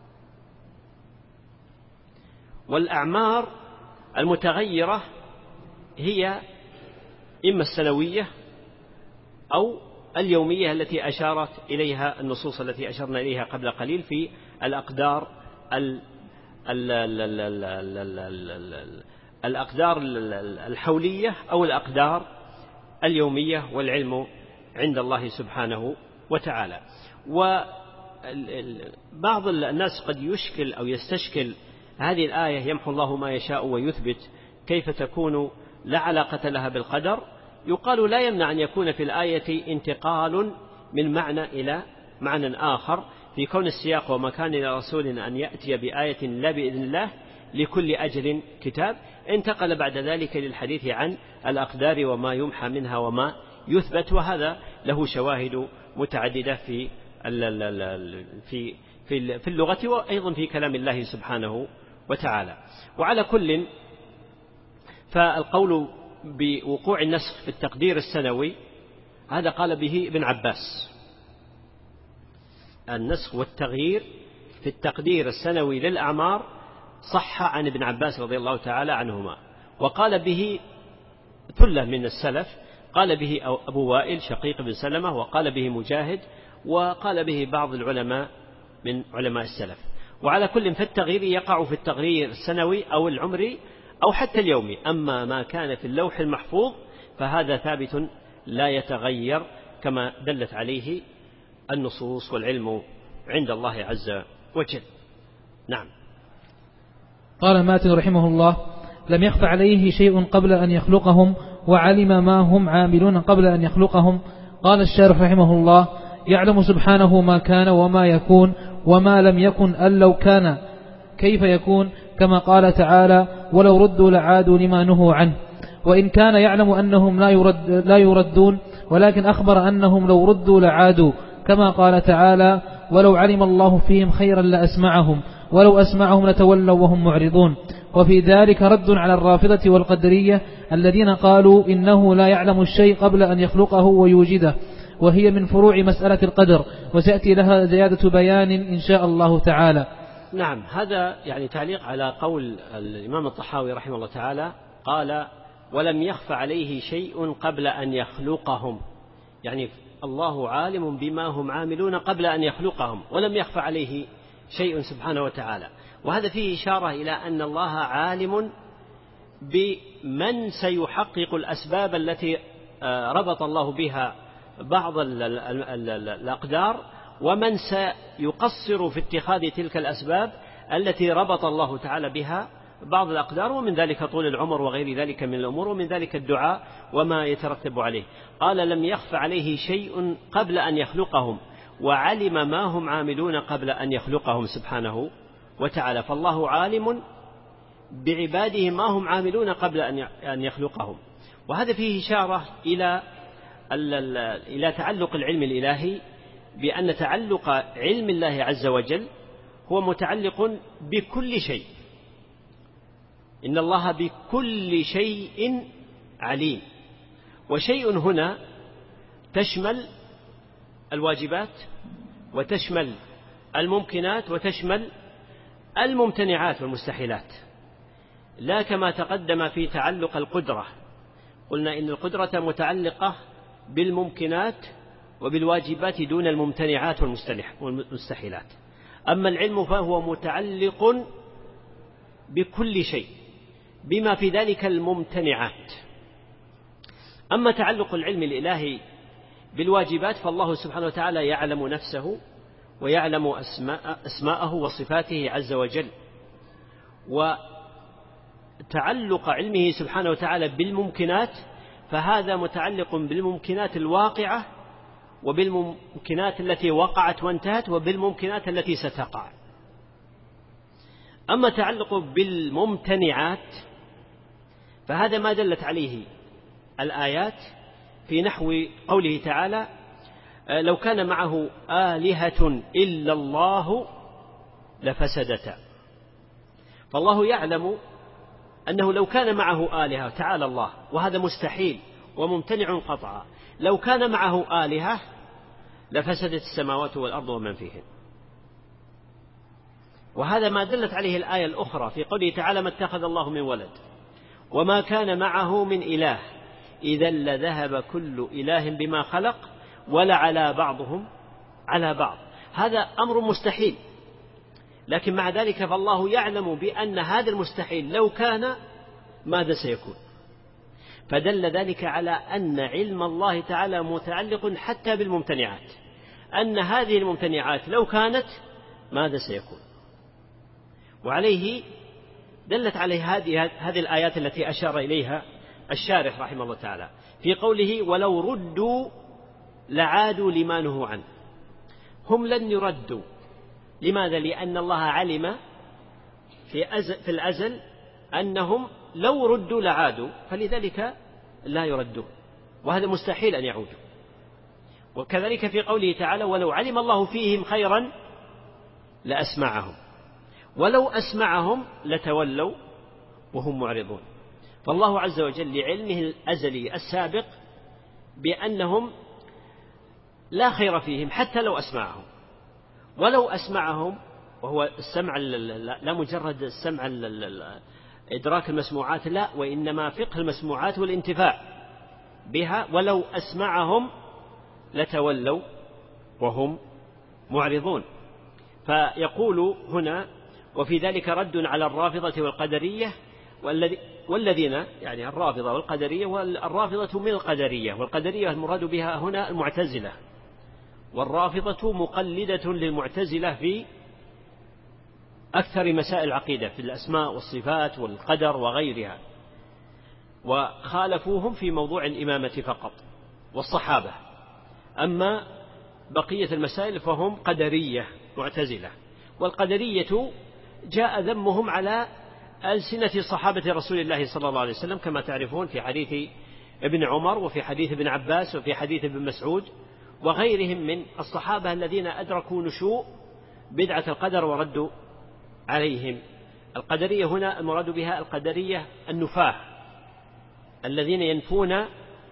والأعمار المتغيرة هي إما السنوية أو اليومية التي أشارت إليها النصوص التي أشرنا إليها قبل قليل في الأقدار ال ال ال ال ال ال ال الأقدار الحولية أو الأقدار اليومية، والعلم عند الله سبحانه وتعالى. وبعض الناس قد يشكل أو يستشكل هذه الآية يمحو الله ما يشاء ويثبت، كيف تكون لا علاقة لها بالقدر؟ يقال لا يمنع أن يكون في الآية انتقال من معنى إلى معنى آخر، في كون السياق وما كان لرسول أن يأتي بآية لا بإذن الله لكل أجل كتاب، انتقل بعد ذلك للحديث عن الأقدار وما يمحى منها وما يثبت، وهذا له شواهد متعددة في في في اللغة وأيضا في كلام الله سبحانه وتعالى. وعلى كل، فالقول بوقوع النسخ في التقدير السنوي هذا قال به ابن عباس، النسخ والتغيير في التقدير السنوي للأعمار صح عن ابن عباس رضي الله تعالى عنهما، وقال به ثلة من السلف، قال به أبو وائل شقيق بن سلمة، وقال به مجاهد، وقال به بعض العلماء من علماء السلف. وعلى كل فالتغيير يقع في التغيير السنوي أو العمري أو حتى اليومي، أما ما كان في اللوح المحفوظ فهذا ثابت لا يتغير كما دلت عليه النصوص، والعلم عند الله عز وجل. نعم. قال ماتن رحمه الله: لم يخف عليه شيء قبل أن يخلقهم، وعلم ما هم عاملون قبل أن يخلقهم. قال الشارح رحمه الله: يعلم سبحانه ما كان وما يكون وما لم يكن أن لو كان كيف يكون، كما قال تعالى: ولو ردوا لعادوا لما نهوا عنه. وإن كان يعلم أنهم لا, يرد لا يردون، ولكن أخبر أنهم لو ردوا لعادوا، كما قال تعالى: ولو علم الله فيهم خيرا لأسمعهم ولو أسمعهم لتولوا وهم معرضون. وفي ذلك رد على الرافضة والقدرية الذين قالوا إنه لا يعلم الشيء قبل أن يخلقه ويوجده، وهي من فروع مسألة القدر، وسيأتي لها زيادة بيان إن شاء الله تعالى. نعم. هذا يعني تعليق على قول الإمام الطحاوي رحمه الله تعالى، قال: ولم يخف عليه شيء قبل أن يخلقهم، يعني الله عالم بما هم عاملون قبل أن يخلقهم، ولم يخف عليه شيء سبحانه وتعالى. وهذا فيه إشارة إلى أن الله عالم بمن سيحقق الأسباب التي ربط الله بها بعض الأقدار، ومن سيقصر في اتخاذ تلك الأسباب التي ربط الله تعالى بها بعض الأقدار، ومن ذلك طول العمر وغير ذلك من الأمور، ومن ذلك الدعاء وما يترتب عليه. قال: لم يخف عليه شيء قبل أن يخلقهم، وعلم ما هم عاملون قبل أن يخلقهم سبحانه وتعالى. فالله عالم بعباده ما هم عاملون قبل أن يخلقهم. وهذا فيه إشارة إلى إلى تعلق العلم الإلهي، بأن تعلق علم الله عز وجل هو متعلق بكل شيء. إن الله بكل شيء عليم. وشيء هنا تشمل الواجبات، وتشمل الممكنات، وتشمل الممتنعات والمستحيلات، لا كما تقدم في تعلق القدرة. قلنا إن القدرة متعلقة بالممكنات وبالواجبات دون الممتنعات والمستحيلات. أما العلم فهو متعلق بكل شيء بما في ذلك الممتنعات. أما تعلق العلم الإلهي بالواجبات فالله سبحانه وتعالى يعلم نفسه ويعلم أسماء أسماءه وصفاته عز وجل. وتعلق علمه سبحانه وتعالى بالممكنات فهذا متعلق بالممكنات الواقعة وبالممكنات التي وقعت وانتهت وبالممكنات التي ستقع. أما تعلق بالممتنعات فهذا ما دلت عليه الآيات في نحو قوله تعالى لو كان معه آلهة إلا الله لفسدتا. فالله يعلم أنه لو كان معه آلهة تعالى الله، وهذا مستحيل وممتنع قطعا، لو كان معه آلهة لفسدت السماوات والأرض ومن فيهن. وهذا ما دلت عليه الآية الأخرى في قوله تعالى ما اتخذ الله من ولد وما كان معه من إله إذا لذهب كل إله بما خلق ولعلى بعضهم على بعض. هذا أمر مستحيل، لكن مع ذلك فالله يعلم بأن هذا المستحيل لو كان ماذا سيكون، فدل ذلك على أن علم الله تعالى متعلق حتى بالممتنعات، أن هذه الممتنعات لو كانت ماذا سيكون. وعليه دلت عليه هذه هذه الآيات التي أشار إليها الشارح رحمه الله تعالى في قوله ولو ردوا لعادوا لما نهوا عنه. هم لن يردوا. لماذا؟ لأن الله علم في, أزل في الأزل أنهم لو ردوا لعادوا، فلذلك لا يردون، وهذا مستحيل أن يعودوا. وكذلك في قوله تعالى ولو علم الله فيهم خيرا لأسمعهم ولو أسمعهم لتولوا وهم معرضون. فالله عز وجل لعلمه الأزلي السابق بأنهم لا خير فيهم حتى لو أسمعهم، ولو أسمعهم، وهو السمع لا مجرد السمع إدراك المسموعات، لا، وإنما فقه المسموعات والانتفاع بها، ولو أسمعهم لتولوا وهم معرضون. فيقول هنا وفي ذلك رد على الرافضة والقدرية والذين، يعني الرافضة والقدرية، والرافضة من القدرية، والقدرية المراد بها هنا المعتزلة، والرافضة مقلدة للمعتزلة في أكثر مسائل العقيدة في الأسماء والصفات والقدر وغيرها، وخالفوهم في موضوع الإمامة فقط والصحابة. أما بقية المسائل فهم قدرية معتزلة. والقدرية جاء ذمهم على ألسنة صحابة رسول الله صلى الله عليه وسلم كما تعرفون في حديث ابن عمر وفي حديث ابن عباس وفي حديث ابن مسعود وغيرهم من الصحابة الذين أدركوا نشوء بدعة القدر وردوا عليهم. القدرية هنا المراد بها القدرية النفاة الذين ينفون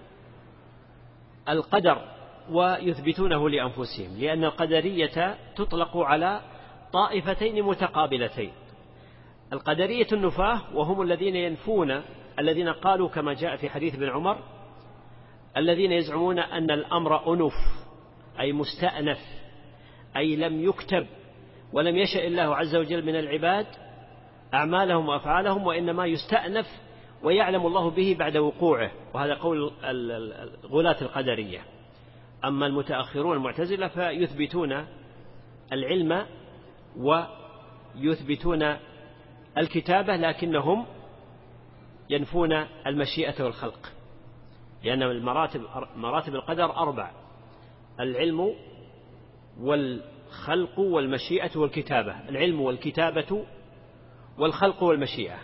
القدر ويثبتونه لأنفسهم، لأن القدرية تطلق على طائفتين متقابلتين: القدرية النفاة وهم الذين ينفون، الذين قالوا كما جاء في حديث ابن عمر الذين يزعمون أن الأمر أنف أي مستأنف، أي لم يكتب ولم يشأ الله عز وجل من العباد أعمالهم وأفعالهم، وإنما يستأنف ويعلم الله به بعد وقوعه. وهذا قول غلاة القدرية. أما المتأخرون المعتزلة فيثبتون العلم ويثبتون الكتابة، لكنهم ينفون المشيئة والخلق، لأن المراتب مراتب القدر أربع: العلم والخلق والمشيئة والكتابة، العلم والكتابة والخلق والمشيئة.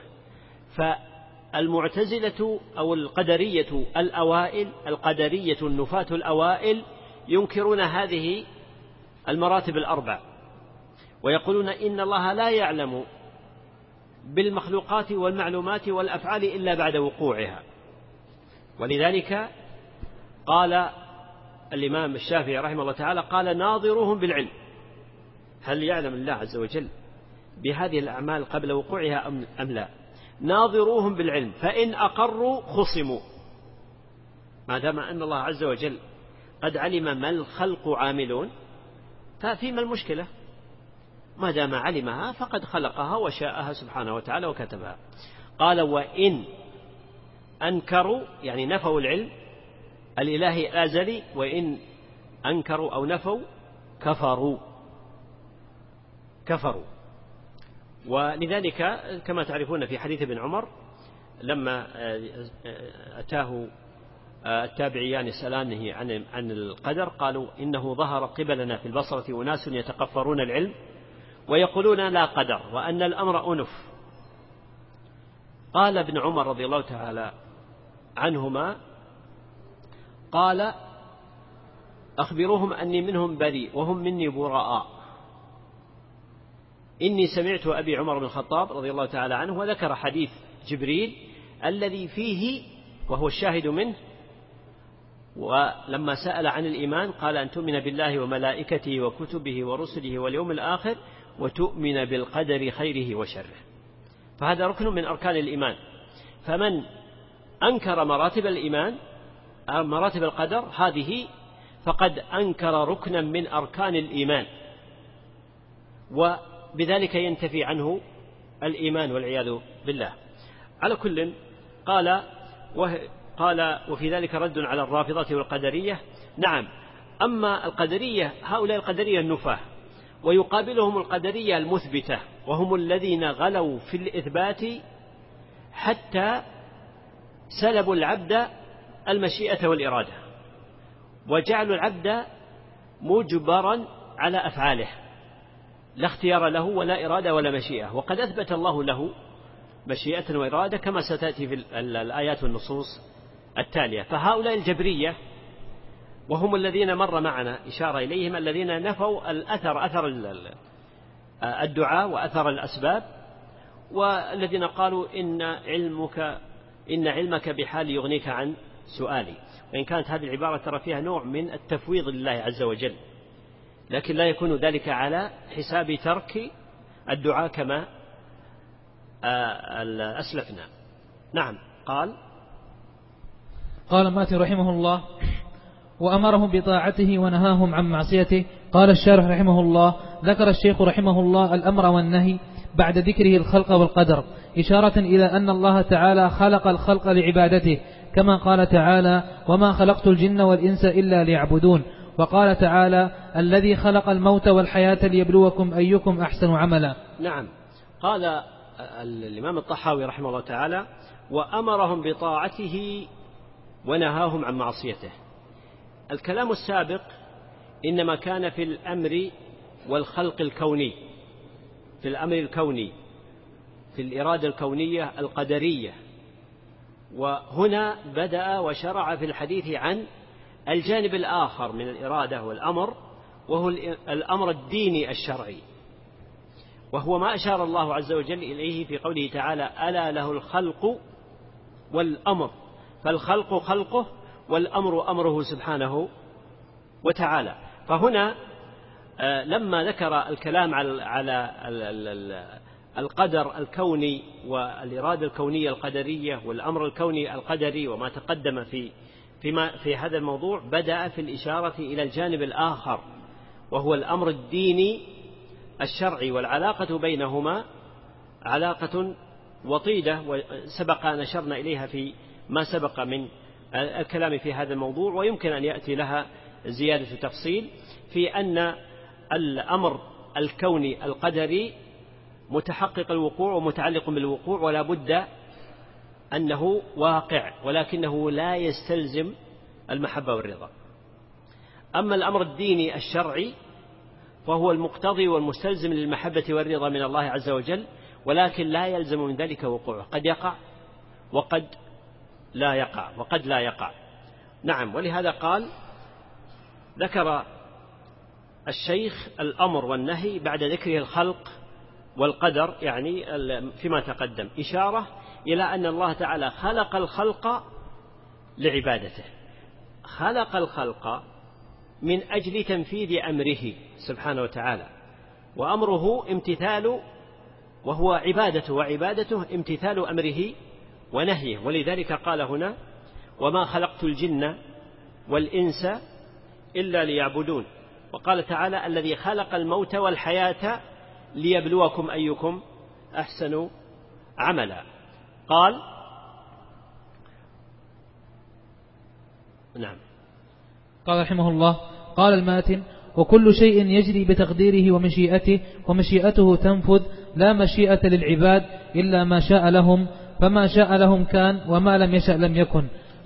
فالمعتزلة أو القدرية الأوائل، القدرية النفاة الأوائل، ينكرون هذه المراتب الأربع ويقولون إن الله لا يعلم بالمخلوقات والمعلومات والأفعال إلا بعد وقوعها. ولذلك قال الإمام الشافعي رحمه الله تعالى قال ناظروهم بالعلم، هل يعلم الله عز وجل بهذه الأعمال قبل وقوعها أم لا؟ ناظروهم بالعلم فإن أقروا خصموا، ما دام أن الله عز وجل قد علم ما الخلق عاملون ففيما المشكلة؟ ما دام علمها فقد خلقها وشاءها سبحانه وتعالى وكتبها. قال وإن أنكروا، يعني نفوا العلم الإلهي الأزلي، وإن أنكروا أو نفوا كفروا كفروا ولذلك كما تعرفون في حديث ابن عمر لما أتاه التابعيان يسألانه عن عن القدر قالوا إنه ظهر قبلنا في البصرة أناس يتقفرون العلم ويقولون لا قدر وأن الأمر أنف. قال ابن عمر رضي الله تعالى عنهما قال أخبروهم أني منهم بريء وهم مني براء. إني سمعت أبي عمر بن الخطاب رضي الله تعالى عنه وذكر حديث جبريل الذي فيه وهو الشاهد منه، ولما سأل عن الإيمان قال أن تؤمن بالله وملائكته وكتبه ورسله واليوم الآخر وتؤمن بالقدر خيره وشره. فهذا ركن من أركان الإيمان. فمن أنكر مراتب الإيمان مراتب القدر هذه فقد أنكر ركنا من أركان الإيمان، وبذلك ينتفي عنه الإيمان والعياذ بالله. على كل قال قال وفي ذلك رد على الرافضة والقدرية. نعم، أما القدرية هؤلاء القدرية النفاة، ويقابلهم القدرية المثبتة وهم الذين غلوا في الإثبات حتى سلبوا العبد المشيئة والإرادة وجعلوا العبد مجبرا على أفعاله لا اختيار له ولا إرادة ولا مشيئة، وقد أثبت الله له مشيئة وإرادة كما ستأتي في الآيات والنصوص التالية. فهؤلاء الجبرية وهم الذين مر معنا إشارة إليهم الذين نفوا الأثر أثر الدعاء وأثر الأسباب، والذين قالوا إن علمك إن علمك بحال يغنيك عن سؤالي. وإن كانت هذه العبارة ترى فيها نوع من التفويض لله عز وجل، لكن لا يكون ذلك على حساب ترك الدعاء كما أسلفنا. نعم. قال قال ماتن رحمه الله وأمرهم بطاعته ونهاهم عن معصيته. قال الشارح رحمه الله ذكر الشيخ رحمه الله الأمر والنهي بعد ذكره الخلق والقدر إشارة إلى أن الله تعالى خلق الخلق لعبادته كما قال تعالى وما خلقت الجن والإنس إلا ليعبدون. وقال تعالى الذي خلق الموت والحياة ليبلوكم أيكم أحسن عملا. نعم. قال الإمام الطحاوي رحمه الله تعالى وأمرهم بطاعته ونهاهم عن معصيته. الكلام السابق إنما كان في الأمر والخلق الكوني، في الأمر الكوني، في الإرادة الكونية القدرية. وهنا بدأ وشرع في الحديث عن الجانب الآخر من الإرادة والأمر، وهو الأمر الديني الشرعي، وهو ما أشار الله عز وجل إليه في قوله تعالى ألا له الخلق والأمر. فالخلق خلقه والأمر أمره سبحانه وتعالى. فهنا لما ذكر الكلام على القدر الكوني والإرادة الكونية القدرية والأمر الكوني القدري وما تقدم في فيما في هذا الموضوع، بدأ في الإشارة إلى الجانب الآخر وهو الأمر الديني الشرعي، والعلاقة بينهما علاقة وطيدة وسبق أن أشرنا إليها في ما سبق من الكلام في هذا الموضوع، ويمكن أن يأتي لها زيادة تفصيل في أن الأمر الكوني القدري متحقق الوقوع ومتعلق بالوقوع ولا بد أنه واقع، ولكنه لا يستلزم المحبة والرضا. أما الأمر الديني الشرعي فهو المقتضي والمستلزم للمحبة والرضا من الله عز وجل، ولكن لا يلزم من ذلك وقوعه، قد يقع وقد لا يقع وقد لا يقع. نعم. ولهذا قال ذكر الشيخ الأمر والنهي بعد ذكره الخلق والقدر، يعني فيما تقدم إشارة إلى أن الله تعالى خلق الخلق لعبادته، خلق الخلق من أجل تنفيذ أمره سبحانه وتعالى، وأمره امتثال وهو عبادته، وعبادته امتثال أمره ونهيه. ولذلك قال هنا وما خلقت الجن والإنس إلا ليعبدون. وقال تعالى الذي خلق الموت والحياة ليبلوكم أيكم أحسن عملا. قال نعم. قال رحمه الله قال الماتن وكل شيء يجري بتقديره ومشيئته، ومشيئته تنفذ، لا مشيئة للعباد إلا ما شاء لهم، فما شاء لهم كان وما لم يشأ لم يكن.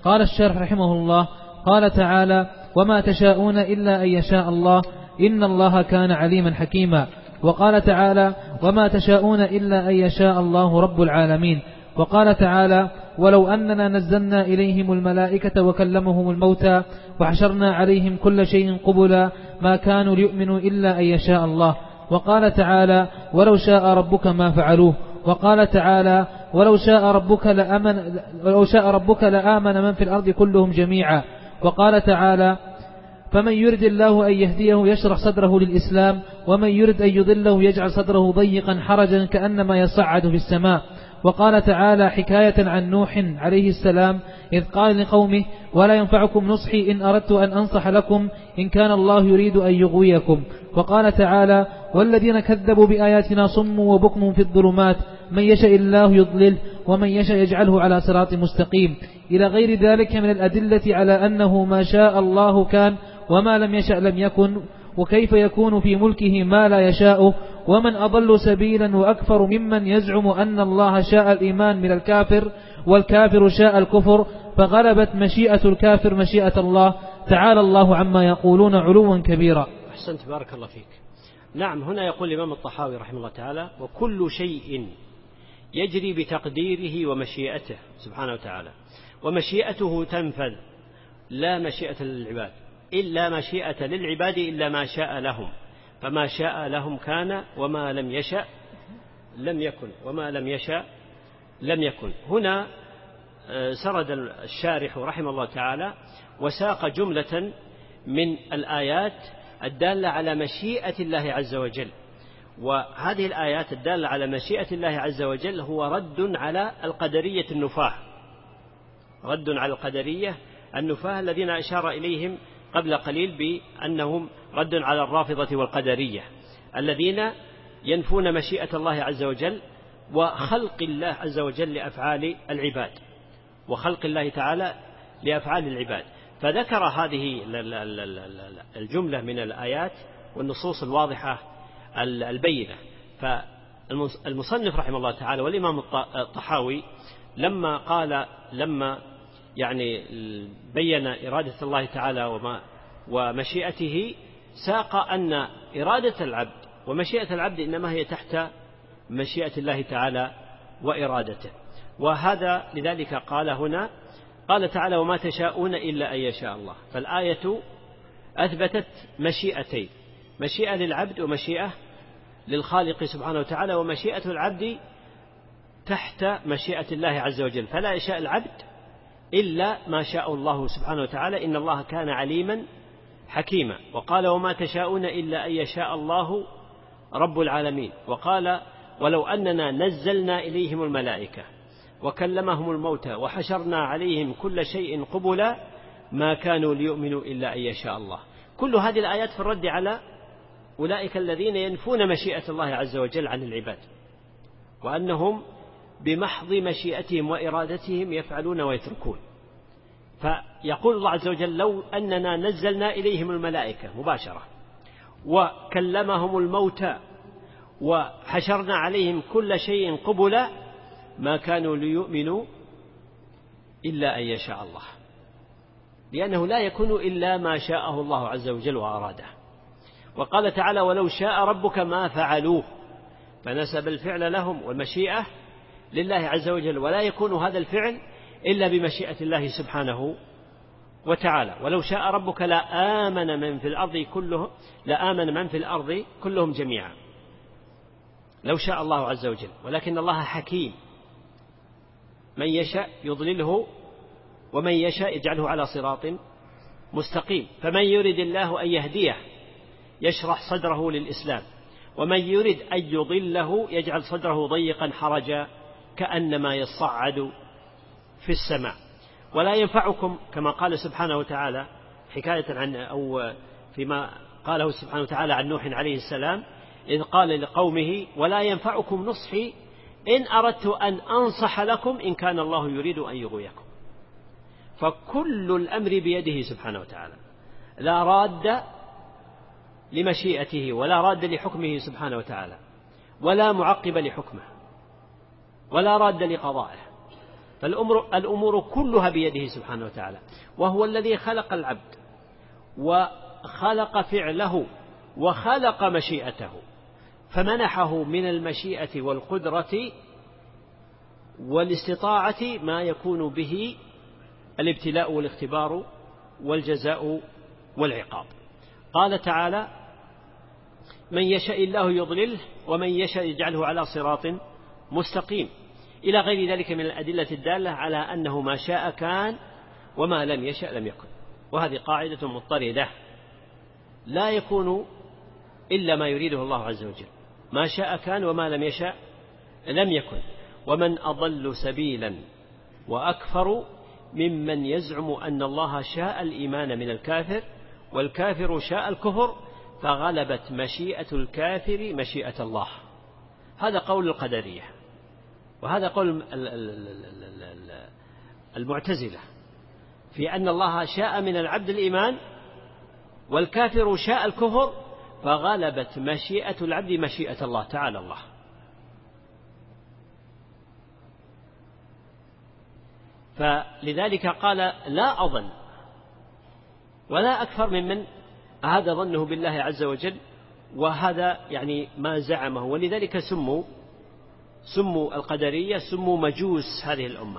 قال الشارح رحمه الله: قال تعالى: وما تشاءون إلا أن يشاء الله إن الله كان عليما حكيما. وقال تعالى: وما تشاءون إلا أن يشاء الله رب العالمين. وقال تعالى: ولو أننا نزلنا إليهم الملائكة وكلمهم الموتى وحشرنا عليهم كل شيء قبلا ما كانوا ليؤمنوا إلا أن يشاء الله. وقال تعالى: ولو شاء ربك ما فعلوه. وقال تعالى: ولو شاء ربك لآمن, ولو شاء ربك لآمن من في الأرض كلهم جميعا. وقال تعالى: فمن يرد الله أن يهديه يشرح صدره للإسلام ومن يرد أن يضله يجعل صدره ضيقا حرجا كأنما يصعد في السماء. وقال تعالى حكاية عن نوح عليه السلام إذ قال لقومه: ولا ينفعكم نصحي إن أردت أن أنصح لكم إن كان الله يريد أن يغويكم. وقال تعالى: والذين كذبوا بآياتنا صم وبكم في الظلمات من يشاء الله يضلل ومن يشاء يجعله على صراط مستقيم، إلى غير ذلك من الأدلة على أنه ما شاء الله كان وما لم يشاء لم يكن، وكيف يكون في ملكه ما لا يشاء. ومن أضل سبيلا وأكفر ممن يزعم أن الله شاء الإيمان من الكافر والكافر شاء الكفر، فغلبت مشيئة الكافر مشيئة الله تعالى الله عما يقولون علوا كبيرا. أحسنت، بارك الله فيك. نعم، هنا يقول الإمام الطحاوي رحمه الله تعالى: وكل شيء يجري بتقديره ومشيئته سبحانه وتعالى، ومشيئته تنفذ، لا مشيئة للعباد إلا مشيئة للعباد إلا ما شاء لهم، فما شاء لهم كان وما لم يشأ لم يكن، وما لم يشأ لم يكن. هنا سرد الشارح رحمه الله تعالى وساق جملة من الآيات الدالة على مشيئة الله عز وجل، وهذه الآيات الدالة على مشيئة الله عز وجل هو رد على القدرية النفاة، رد على القدرية النفاة الذين أشار إليهم قبل قليل بأنهم رد على الرافضة والقدرية الذين ينفون مشيئة الله عز وجل وخلق الله عز وجل لأفعال العباد، وخلق الله تعالى لأفعال العباد. فذكر هذه الجملة من الآيات والنصوص الواضحة البينة. فالمصنف رحمه الله تعالى والإمام الطحاوي لما قال لما يعني بين إرادة الله تعالى وما ومشيئته ساق أن إرادة العبد ومشيئة العبد إنما هي تحت مشيئة الله تعالى وإرادته. وهذا لذلك قال هنا قال تعالى: وما تشاءون إلا أن يشاء الله. فالآية أثبتت مشيئتين، مشيئة للعبد ومشيئة للخالق سبحانه وتعالى، ومشيئة العبد تحت مشيئة الله عز وجل، فلا يشاء العبد إلا ما شاء الله سبحانه وتعالى، إن الله كان عليما حكيما. وقال: وما تشاءون إلا أن يشاء الله رب العالمين. وقال: ولو أننا نزلنا إليهم الملائكة وكلمهم الموتى وحشرنا عليهم كل شيء قبلا ما كانوا ليؤمنوا إلا أن يشاء الله. كل هذه الآيات في الرد على أولئك الذين ينفون مشيئة الله عز وجل عن العباد، وأنهم بمحض مشيئتهم وإرادتهم يفعلون ويتركون. فيقول الله عز وجل: لو أننا نزلنا إليهم الملائكة مباشرة وكلمهم الموتى وحشرنا عليهم كل شيء قبلا ما كانوا ليؤمنوا إلا أن يشاء الله، لأنه لا يكون إلا ما شاءه الله عز وجل وأراده. وقال تعالى: ولو شاء ربك ما فعلوه، فنسب الفعل لهم والمشيئة لله عز وجل، ولا يكون هذا الفعل إلا بمشيئة الله سبحانه وتعالى. ولو شاء ربك لآمن من في الأرض كلهم لآمن من في الأرض كلهم جميعا، لو شاء الله عز وجل. ولكن الله حكيم، من يشاء يضلله ومن يشاء يجعله على صراط مستقيم. فمن يرد الله أن يهديه يشرح صدره للإسلام، ومن يرد أن يضله يجعل صدره ضيقا حرجا كأنما يصعد في السماء. ولا ينفعكم كما قال سبحانه وتعالى حكاية عن أو فيما قاله سبحانه وتعالى عن نوح عليه السلام إذ قال لقومه: ولا ينفعكم نصحي إن أردت أن أنصح لكم إن كان الله يريد أن يغويكم. فكل الأمر بيده سبحانه وتعالى، لا راد لمشيئته ولا راد لحكمه سبحانه وتعالى، ولا معقب لحكمه، ولا راد لقضائه. فالأمور الأمور كلها بيده سبحانه وتعالى، وهو الذي خلق العبد وخلق فعله وخلق مشيئته، فمنحه من المشيئة والقدرة والاستطاعة ما يكون به الابتلاء والاختبار والجزاء والعقاب. قال تعالى: من يشاء الله يضلله ومن يشاء يجعله على صراط مستقيم، إلى غير ذلك من الأدلة الدالة على أنه ما شاء كان وما لم يشاء لم يكن. وهذه قاعدة مضطردة، لا يكون إلا ما يريده الله عز وجل، ما شاء كان وما لم يشاء لم يكن. ومن أضل سبيلا وأكفر ممن يزعم أن الله شاء الإيمان من الكافر والكافر شاء الكفر فغلبت مشيئة الكافر مشيئة الله. هذا قول القدرية، وهذا قول المعتزلة في أن الله شاء من العبد الإيمان والكافر شاء الكفر فغلبت مشيئة العبد مشيئة الله تعالى الله. فلذلك قال: لا أضل ولا أكثر ممن هذا ظنه بالله عز وجل، وهذا يعني ما زعمه. ولذلك سموا سموا القدرية سموا مجوس هذه الأمة.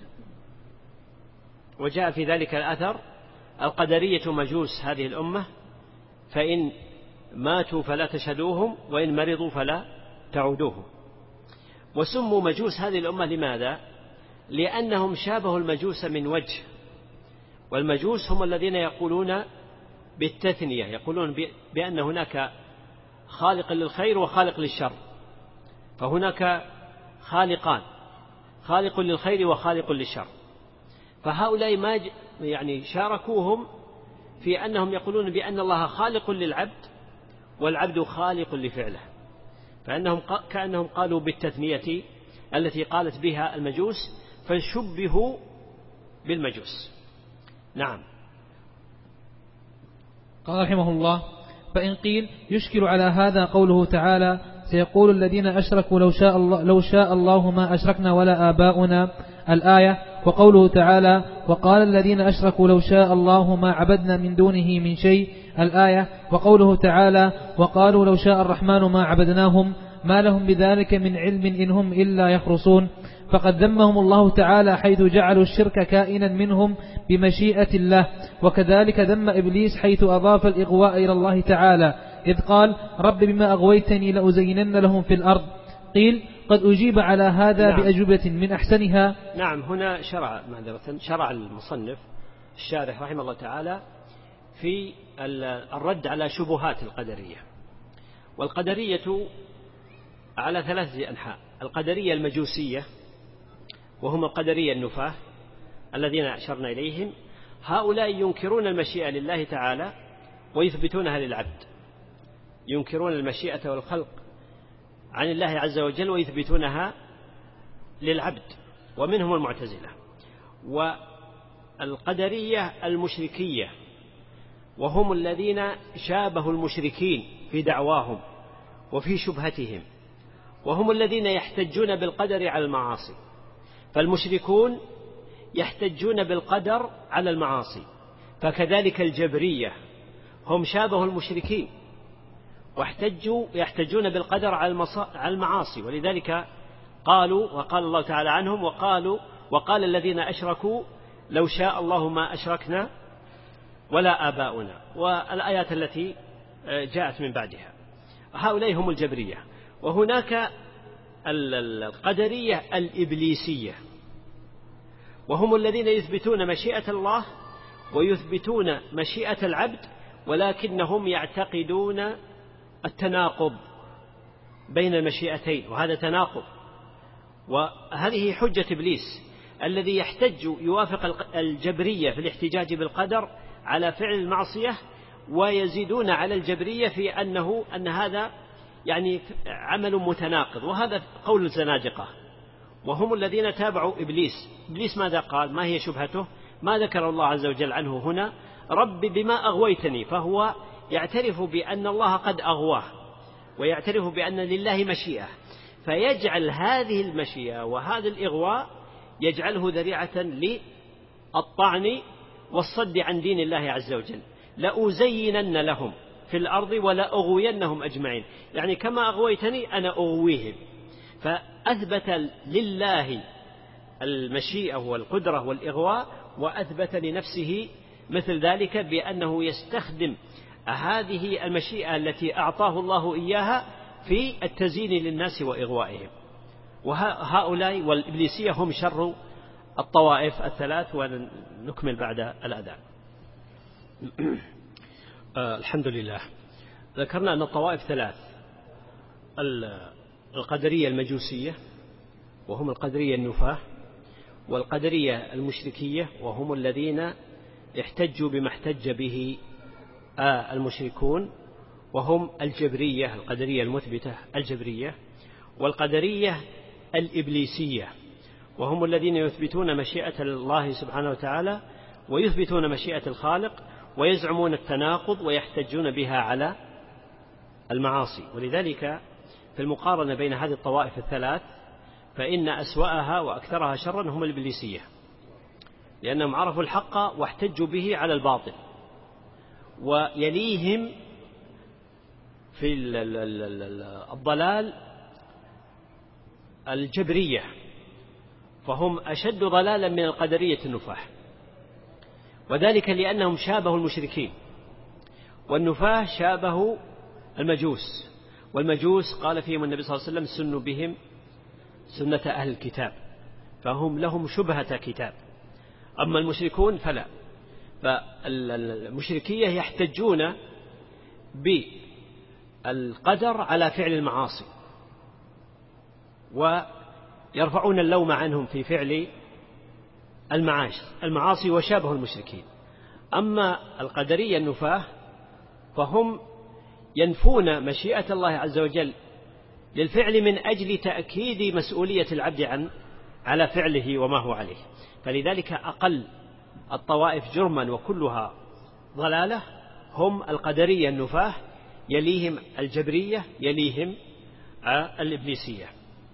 وجاء في ذلك الأثر: القدرية مجوس هذه الأمة، فإن ماتوا فلا تشهدوهم وإن مرضوا فلا تعودوهم. وسموا مجوس هذه الأمة لماذا؟ لأنهم شابهوا المجوس من وجه، والمجوس هم الذين يقولون بالتثنية، يقولون بأن هناك خالق للخير وخالق للشر، فهناك خالقان، خالق للخير وخالق للشر. فهؤلاء ما يعني شاركوهم في أنهم يقولون بأن الله خالق للعبد والعبد خالق لفعله، فأنهم كأنهم قالوا بالتثنية التي قالت بها المجوس، فشبهوا بالمجوس. نعم. قال رحمه الله: فإن قيل يشكل على هذا قوله تعالى: سيقول الذين أشركوا لو شاء الله, لو شاء الله ما أشركنا ولا آباؤنا، الآية، وقوله تعالى: وقال الذين أشركوا لو شاء الله ما عبدنا من دونه من شيء، الآية، وقوله تعالى: وقالوا لو شاء الرحمن ما عبدناهم ما لهم بذلك من علم إن هم إلا يخرصون. فقد ذمهم الله تعالى حيث جعلوا الشرك كائنا منهم بمشيئة الله، وكذلك ذم إبليس حيث أضاف الإغواء إلى الله تعالى، إذ قال: رب بما أغويتني لأزينن لهم في الأرض. قيل: قد أجيب على هذا نعم. بأجوبة من أحسنها. نعم. هنا شرع معذرة شرع المصنف الشارح رحمه الله تعالى في الرد على شبهات القدرية. والقدرية على ثلاثة أنحاء: القدرية المجوسية، وهم القدرية النفاة الذين أشرنا إليهم، هؤلاء ينكرون المشيئة لله تعالى ويثبتونها للعبد، ينكرون المشيئة والخلق عن الله عز وجل ويثبتونها للعبد، ومنهم المعتزلة. والقدرية المشركية، وهم الذين شابهوا المشركين في دعواهم وفي شبهتهم، وهم الذين يحتجون بالقدر على المعاصي. فالمشركون يحتجون بالقدر على المعاصي، فكذلك الجبرية هم شابهوا المشركين واحتجوا يحتجون بالقدر على المعاصي. ولذلك قالوا، وقال الله تعالى عنهم: وقالوا وقال الذين أشركوا لو شاء الله ما أشركنا ولا آباؤنا، والآيات التي جاءت من بعدها. هؤلاء هم الجبرية. وهناك القدرية الإبليسية، وهم الذين يثبتون مشيئة الله ويثبتون مشيئة العبد، ولكنهم يعتقدون التناقض بين المشيئتين، وهذا تناقض. وهذه حجة إبليس الذي يحتج يوافق الجبرية في الاحتجاج بالقدر على فعل المعصية، ويزيدون على الجبرية في أنه أن هذا يعني عمل متناقض، وهذا قول الزنادقة، وهم الذين تابعوا إبليس. إبليس ماذا قال؟ ما هي شبهته؟ ما ذكر الله عز وجل عنه هنا؟ رب بما أغويتني، فهو يعترف بأن الله قد أغواه، ويعترف بأن لله مشيئة، فيجعل هذه المشيئة وهذا الإغواء يجعله ذريعة للطعن والصد عن دين الله عز وجل. لأزينن لهم في الأرض ولأغوينهم أجمعين، يعني كما أغويتني أنا أغويهم. فأثبت لله المشيئة والقدرة والإغواء، وأثبت لنفسه مثل ذلك بأنه يستخدم هذه المشيئة التي أعطاه الله إياها في التزيين للناس وإغوائهم. وهؤلاء والإبليسية هم شر الطوائف الثلاث، ونكمل بعد الأذان. الحمد لله. ذكرنا أن الطوائف ثلاث: القدرية المجوسية وهم القدرية النفاة، والقدرية المشركية وهم الذين احتجوا بما احتج به المشركون وهم الجبرية، القدرية المثبتة الجبرية، والقدرية الإبليسية وهم الذين يثبتون مشيئة الله سبحانه وتعالى ويثبتون مشيئة الخالق ويزعمون التناقض ويحتجون بها على المعاصي. ولذلك في المقارنة بين هذه الطوائف الثلاث فإن أسوأها وأكثرها شرا هم الإبليسية، لأنهم عرفوا الحق واحتجوا به على الباطل. ويليهم في الضلال الجبرية، فهم أشد ضلالا من القدرية النفاة، وذلك لأنهم شابهوا المشركين، والنفاة شابهوا المجوس، والمجوس قال فيهم النبي صلى الله عليه وسلم: سنوا بهم سنة أهل الكتاب، فهم لهم شبهة كتاب. أما المشركون فلا، فالمشركية يحتجون بالقدر على فعل المعاصي ويرفعون اللوم عنهم في فعل المعاصي وشابهوا المشركين. أما القدرية النفاة فهم ينفون مشيئة الله عز وجل للفعل من أجل تأكيد مسؤولية العبد عن على فعله وما هو عليه. فلذلك أقل الطوائف جرما وكلها ضلالة هم القدرية النفاة، يليهم الجبرية، يليهم الإبليسييه.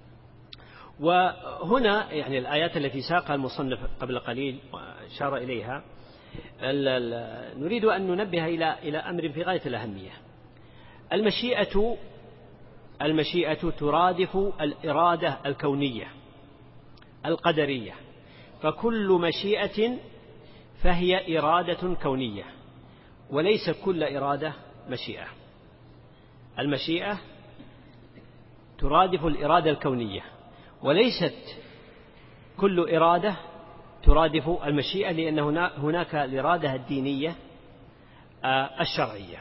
وهنا يعني الآيات التي ساقها المصنف قبل قليل وأشار إليها، نريد أن ننبه إلى إلى أمر في غاية الأهمية. المشيئة المشيئة ترادف الإرادة الكونية القدرية، فكل مشيئة فهي إرادة كونية، وليس كل إرادة مشيئة. المشيئة ترادف الإرادة الكونية، وليست كل إرادة ترادف المشيئة، لأن هناك الإرادة الدينية الشرعية.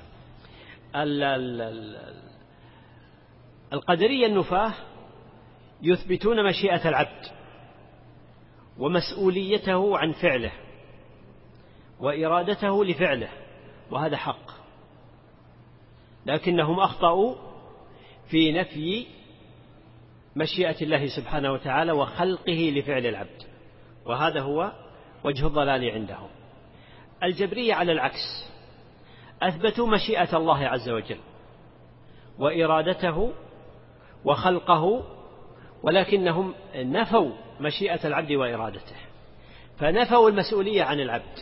القدرية النفاة يثبتون مشيئة العبد ومسؤوليته عن فعله وإرادته لفعله، وهذا حق، لكنهم أخطأوا في نفي مشيئة الله سبحانه وتعالى وخلقه لفعل العبد، وهذا هو وجه الضلال عندهم. الجبرية على العكس أثبتوا مشيئة الله عز وجل وإرادته وخلقه، ولكنهم نفوا مشيئة العبد وإرادته، فنفوا المسؤولية عن العبد،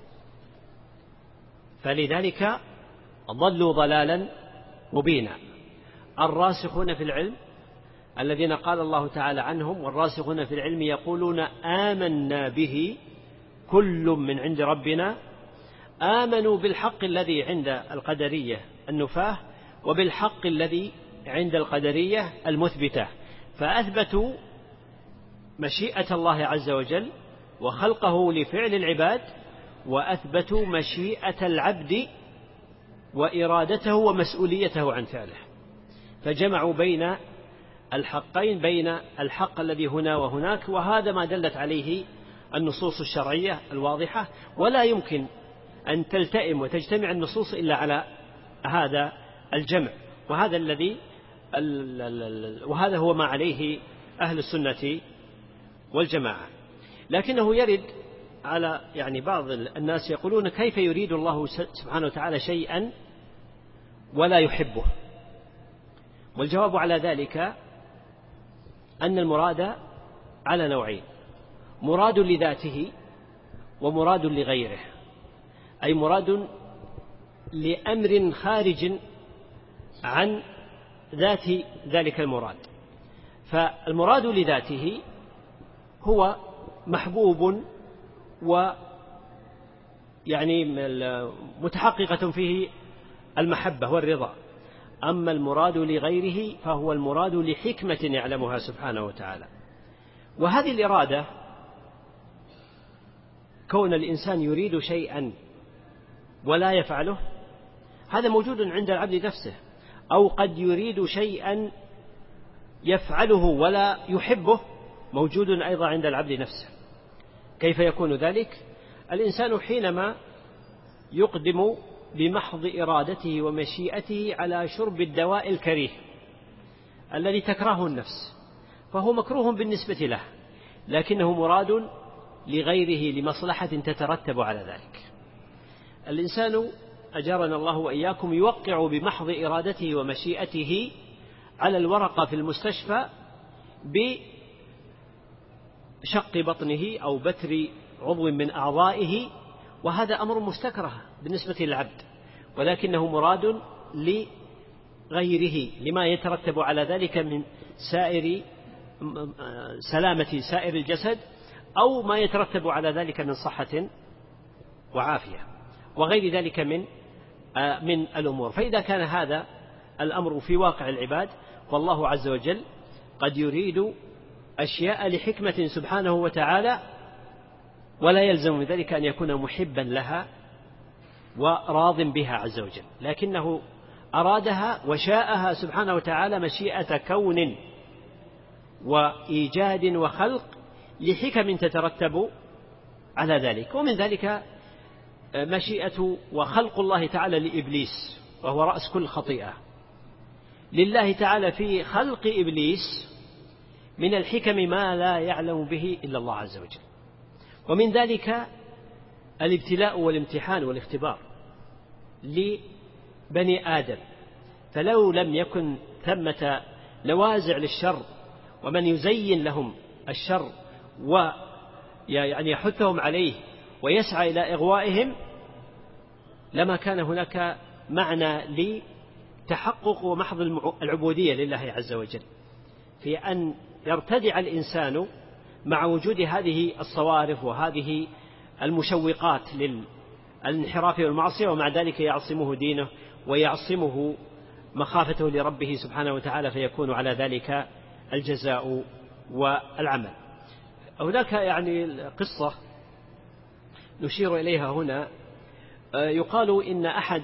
فلذلك ضلوا ضلالا مبينا. الراسخون في العلم الذين قال الله تعالى عنهم: والراسخون في العلم يقولون آمنا به كل من عند ربنا، آمنوا بالحق الذي عند القدرية النفاة وبالحق الذي عند القدرية المثبتة، فأثبتوا مشيئة الله عز وجل وخلقه لفعل العباد، وأثبتوا مشيئة العبد وإرادته ومسؤوليته عن فعله، فجمعوا بين الحقين، بين الحق الذي هنا وهناك، وهذا ما دلت عليه النصوص الشرعية الواضحة، ولا يمكن أن تلتئم وتجتمع النصوص إلا على هذا الجمع، وهذا الذي وهذا هو ما عليه أهل السنة والجماعة. لكنه يرد على يعني بعض الناس يقولون: كيف يريد الله سبحانه وتعالى شيئا ولا يحبه؟ والجواب على ذلك أن المراد على نوعين: مراد لذاته ومراد لغيره، أي مراد لأمر خارج عن ذات ذلك المراد. فالمراد لذاته هو محبوب ويعني متحققة فيه المحبة والرضا، أما المراد لغيره فهو المراد لحكمة يعلمها سبحانه وتعالى. وهذه الإرادة، كون الإنسان يريد شيئا ولا يفعله، هذا موجود عند العبد نفسه، أو قد يريد شيئا يفعله ولا يحبه، موجود أيضا عند العبد نفسه. كيف يكون ذلك؟ الإنسان حينما يقدم بمحض إرادته ومشيئته على شرب الدواء الكريه الذي تكرهه النفس، فهو مكروه بالنسبة له، لكنه مراد لغيره لمصلحة تترتب على ذلك. الإنسان أجرنا الله وإياكم يوقع بمحض إرادته ومشيئته على الورقة في المستشفى بشق بطنه أو بتر عضو من أعضائه، وهذا أمر مستكره بالنسبة للعبد، ولكنه مراد لغيره لما يترتب على ذلك من سائر سلامة سائر الجسد، أو ما يترتب على ذلك من صحة وعافية وغير ذلك من من الأمور. فإذا كان هذا الأمر في واقع العباد، والله عز وجل قد يريد أشياء لحكمة سبحانه وتعالى، ولا يلزم من ذلك أن يكون محبا لها وراض بها عز وجل، لكنه أرادها وشاءها سبحانه وتعالى مشيئة كون وإيجاد وخلق لحكم تترتب على ذلك. ومن ذلك مشيئة وخلق الله تعالى لإبليس، وهو رأس كل خطيئة. لله تعالى في خلق إبليس من الحكم ما لا يعلم به إلا الله عز وجل. ومن ذلك الابتلاء والامتحان والاختبار لبني آدم، فلو لم يكن ثمة نوازع للشر ومن يزين لهم الشر ويعني يحثهم عليه ويسعى إلى إغوائهم، لما كان هناك معنى لتحقق ومحض العبودية لله عز وجل، في أن يرتدع الإنسان مع وجود هذه الصوارف وهذه المشوقات للانحراف والمعصية، ومع ذلك يعصمه دينه ويعصمه مخافته لربه سبحانه وتعالى، فيكون على ذلك الجزاء والعمل. هناك يعني قصة نشير إليها هنا، يقال إن أحد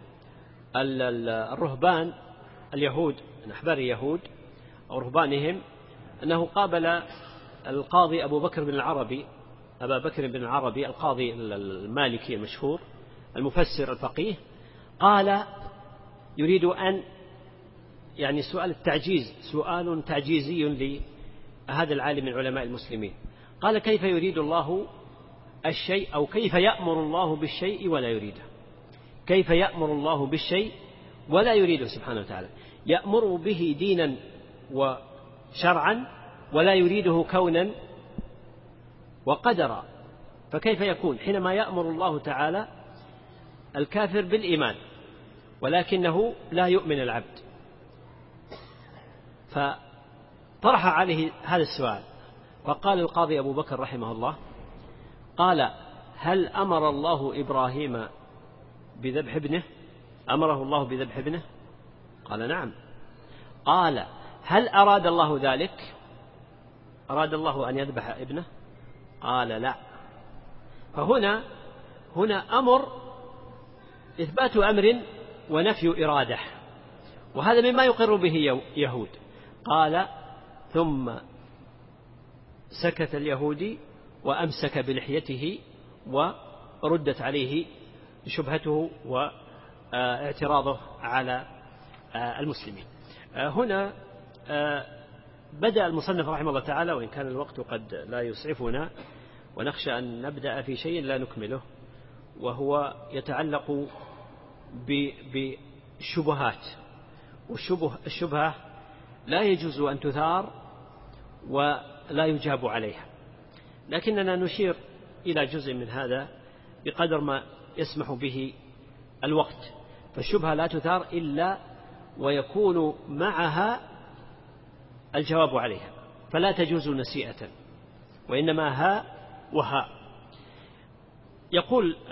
الرهبان اليهود من أحبار اليهود أو رهبانهم أنه قابل القاضي أبو بكر بن العربي أبا بكر بن العربي القاضي المالكي المشهور المفسر الفقيه، قال يريد أن يعني سؤال التعجيز، سؤال تعجيزي لهذا العالم من علماء المسلمين، قال: كيف يريد الله الشيء، أو كيف يأمر الله بالشيء ولا يريده؟ كيف يأمر الله بالشيء ولا يريده سبحانه وتعالى؟ يأمر به دينا وشرعا ولا يريده كونا وقدرا، فكيف يكون حينما يأمر الله تعالى الكافر بالإيمان ولكنه لا يؤمن العبد؟ فطرح عليه هذا السؤال، فقال القاضي أبو بكر رحمه الله: قال: هل أمر الله إبراهيم بذبح ابنه؟ أمره الله بذبح ابنه؟ قال: نعم. قال: هل أراد الله ذلك؟ أراد الله أن يذبح ابنه؟ قال: لا. فهنا هنا أمر إثبات أمر ونفي إرادة، وهذا مما يقر به يهود. قال: ثم سكت اليهودي وأمسك بلحيته وردت عليه شبهته واعتراضه على المسلمين. هنا بدأ المصنف رحمه الله تعالى، وإن كان الوقت قد لا يسعفنا ونخشى أن نبدأ في شيء لا نكمله، وهو يتعلق بالشبهات. والشبه الشبهة لا يجوز أن تثار ولا يجاب عليها، لكننا نشير إلى جزء من هذا بقدر ما يسمح به الوقت. فالشبهة لا تثار إلا ويكون معها الجواب عليها، فلا تجوز نسيئة، وإنما ها وها. يقول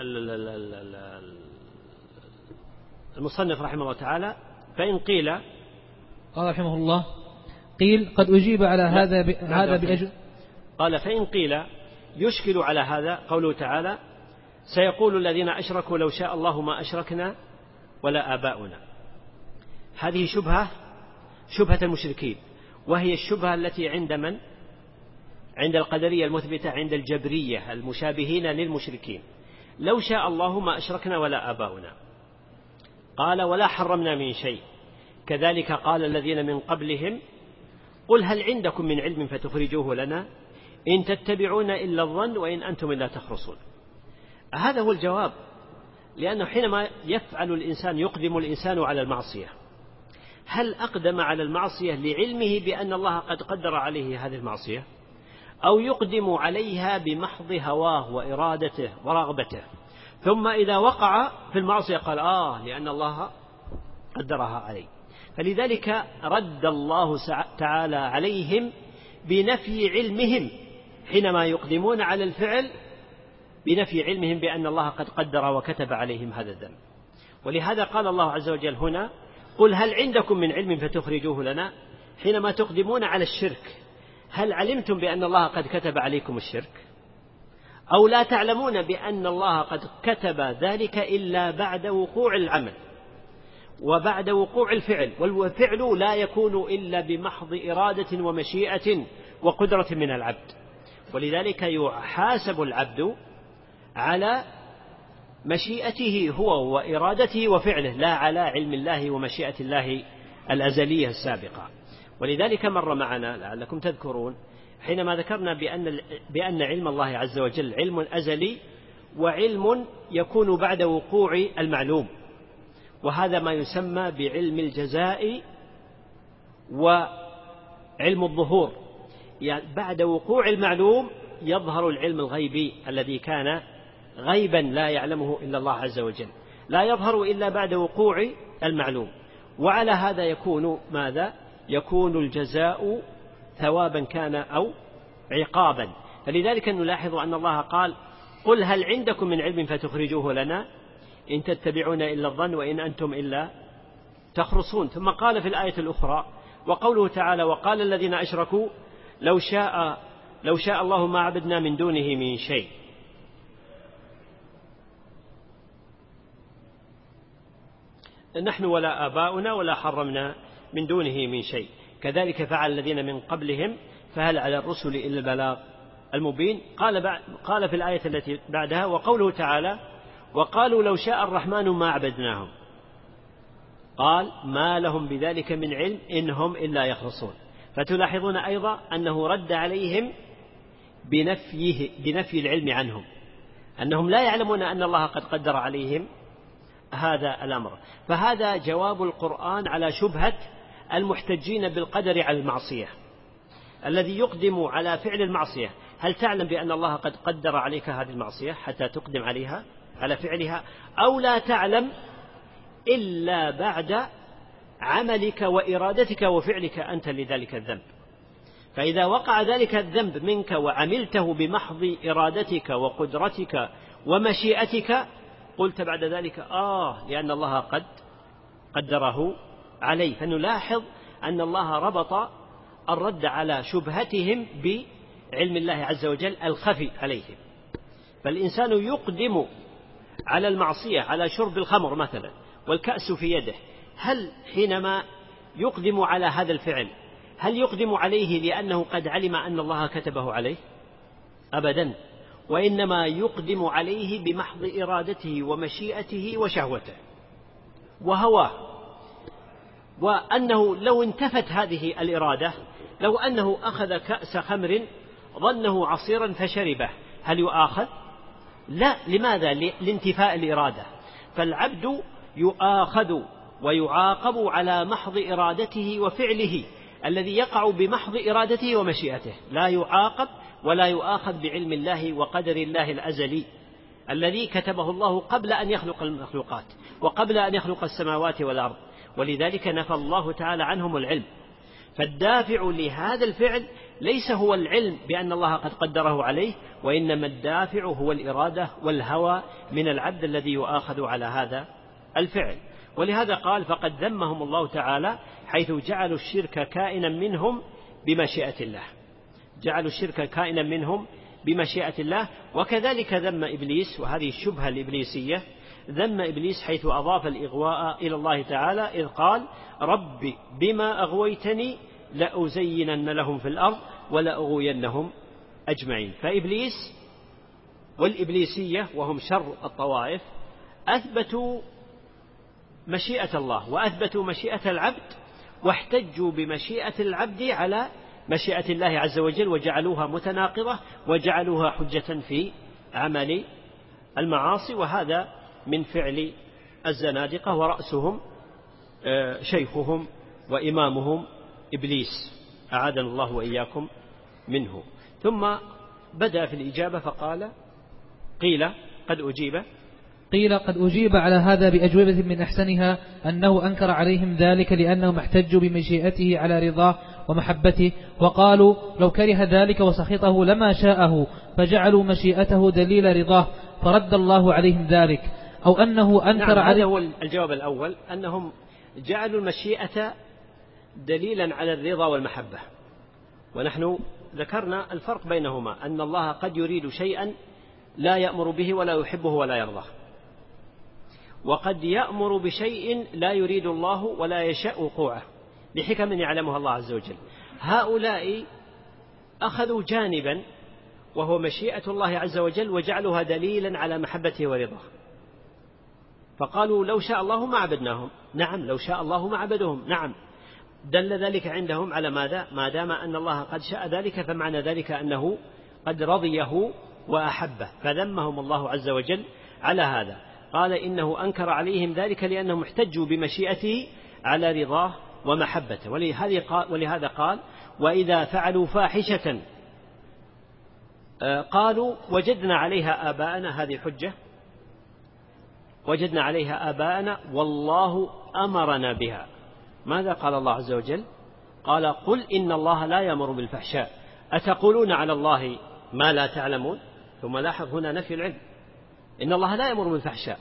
المصنف رحمه الله تعالى: فإن قيل، قال رحمه الله: قيل قد أجيب على هذا ب... هذا بأجل. قال: فإن قيل يشكل على هذا قوله تعالى: سيقول الذين أشركوا لو شاء الله ما أشركنا ولا آباؤنا. هذه شبهة شبهة المشركين، وهي الشبهة التي عند من؟ عند القدرية المثبتة، عند الجبرية المشابهين للمشركين. لو شاء الله ما أشركنا ولا آباؤنا. قال: ولا حرمنا من شيء. كذلك قال الذين من قبلهم: قل هل عندكم من علم فتخرجوه لنا إن تتبعون إلا الظن وإن أنتم إلا تخرصون. هذا هو الجواب، لأنه حينما يفعل الإنسان يقدم الإنسان على المعصية، هل أقدم على المعصية لعلمه بأن الله قد قدر عليه هذه المعصية، أو يقدم عليها بمحض هواه وإرادته ورغبته، ثم إذا وقع في المعصية قال آه لأن الله قدرها عليه؟ فلذلك رد الله تعالى عليهم بنفي علمهم حينما يقدمون على الفعل، بنفي علمهم بأن الله قد قدر وكتب عليهم هذا الذنب. ولهذا قال الله عز وجل هنا: قل هل عندكم من علم فتخرجوه لنا. حينما تقدمون على الشرك، هل علمتم بأن الله قد كتب عليكم الشرك، أو لا تعلمون بأن الله قد كتب ذلك إلا بعد وقوع العمل وبعد وقوع الفعل؟ والفعل لا يكون إلا بمحض إرادة ومشيئة وقدرة من العبد. ولذلك يحاسب العبد على مشيئته هو وإرادته وفعله، لا على علم الله ومشيئة الله الأزلية السابقة. ولذلك مر معنا لعلكم تذكرون حينما ذكرنا بأن, بأن علم الله عز وجل علم أزلي وعلم يكون بعد وقوع المعلوم، وهذا ما يسمى بعلم الجزاء وعلم الظهور. يعني بعد وقوع المعلوم يظهر العلم الغيبي الذي كان غيبا لا يعلمه إلا الله عز وجل، لا يظهر إلا بعد وقوع المعلوم. وعلى هذا يكون ماذا؟ يكون الجزاء ثوابا كان أو عقابا. فلذلك نلاحظ أن الله قال: قل هل عندكم من علم فتخرجوه لنا إن تتبعون إلا الظن وإن أنتم إلا تخرصون. ثم قال في الآية الأخرى: وقوله تعالى: وقال الذين أشركوا لو شاء لو شاء الله ما عبدنا من دونه من شيء. نحن ولا آباؤنا ولا حرمنا من دونه من شيء، كذلك فعل الذين من قبلهم فهل على الرسل إلا البلاغ المبين. قال, قال في الآية التي بعدها: وقوله تعالى: وقالوا لو شاء الرحمن ما عبدناهم. قال: ما لهم بذلك من علم إن هم إلا يخرصون. فتلاحظون أيضا أنه رد عليهم بنفيه بنفي العلم عنهم، أنهم لا يعلمون أن الله قد قدر عليهم هذا الأمر. فهذا جواب القرآن على شبهة المحتجين بالقدر على المعصية، الذي يقدم على فعل المعصية: هل تعلم بأن الله قد قدر عليك هذه المعصية حتى تقدم عليها على فعلها، أو لا تعلم إلا بعد عملك وإرادتك وفعلك أنت لذلك الذنب. فإذا وقع ذلك الذنب منك وعملته بمحض إرادتك وقدرتك ومشيئتك، قلت بعد ذلك آه لأن الله قد قدره عليه. فنلاحظ أن الله ربط الرد على شبهتهم بعلم الله عز وجل الخفي عليهم. فالإنسان يقدم على المعصية، على شرب الخمر مثلا والكأس في يده، هل حينما يقدم على هذا الفعل هل يقدم عليه لأنه قد علم أن الله كتبه عليه؟ أبدا، وإنما يقدم عليه بمحض إرادته ومشيئته وشهوته وهواه. وأنه لو انتفت هذه الإرادة، لو أنه أخذ كأس خمر ظنه عصيرا فشربه، هل يؤاخذ؟ لا. لماذا؟ لانتفاء الإرادة. فالعبد يؤاخذ ويعاقب على محض إرادته وفعله الذي يقع بمحض إرادته ومشيئته، لا يعاقب ولا يؤاخذ بعلم الله وقدر الله الأزلي الذي كتبه الله قبل أن يخلق المخلوقات وقبل أن يخلق السماوات والأرض، ولذلك نفى الله تعالى عنهم العلم. فالدافع لهذا الفعل ليس هو العلم بأن الله قد قدره عليه، وإنما الدافع هو الإرادة والهوى من العبد الذي يؤاخذ على هذا الفعل. ولهذا قال فقد ذمهم الله تعالى حيث جعلوا الشرك كائنا منهم بمشيئة الله، جعلوا الشرك كائنا منهم بمشيئة الله. وكذلك ذم إبليس، وهذه الشبهة الإبليسية، ذم إبليس حيث أضاف الإغواء إلى الله تعالى إذ قال رب بما أغويتني لأزينن لهم في الأرض ولأغوينهم أجمعين. فإبليس والإبليسية وهم شر الطوائف أثبتوا مشيئة الله وأثبتوا مشيئة العبد، واحتجوا بمشيئة العبد على مشيئة الله عز وجل، وجعلوها متناقضة وجعلوها حجة في عمل المعاصي. وهذا من فعل الزنادقة، ورأسهم شيخهم وإمامهم إبليس أعاذنا الله وإياكم منه. ثم بدأ في الإجابة فقال قيل قد أجيب قيل قد أجيب على هذا بأجوبة من أحسنها أنه أنكر عليهم ذلك لأنهم احتجوا بمشيئته على رضاه ومحبته، وقالوا لو كره ذلك وسخطه لما شاءه، فجعلوا مشيئته دليل رضاه فرد الله عليهم ذلك. أو أنه أنكر نعم، عليه. هذا هو الجواب الأول، أنهم جعلوا المشيئة دليلا على الرضا والمحبة. ونحن ذكرنا الفرق بينهما، أن الله قد يريد شيئا لا يأمر به ولا يحبه ولا يرضاه، وقد يأمر بشيء لا يريد الله ولا يشاء وقوعه لحكم يعلمها الله عز وجل. هؤلاء أخذوا جانبا وهو مشيئة الله عز وجل وجعلوها دليلا على محبته ورضاه، فقالوا لو شاء الله ما عبدناهم. نعم، لو شاء الله ما عبدهم. نعم، دل ذلك عندهم على ماذا؟ ما دام أن الله قد شاء ذلك فمعنى ذلك أنه قد رضيه وأحبه، فذمهم الله عز وجل على هذا. قال إنه أنكر عليهم ذلك لأنهم احتجوا بمشيئته على رضاه ومحبته. ولهذا قال وإذا فعلوا فاحشة قالوا وجدنا عليها آباءنا، هذه حجة، وجدنا عليها آباءنا والله أمرنا بها. ماذا قال الله عز وجل؟ قال قل إن الله لا يأمر بالفحشاء أتقولون على الله ما لا تعلمون. ثم لاحظ هنا نفي العلم، إن الله لا يأمر بالفحشاء.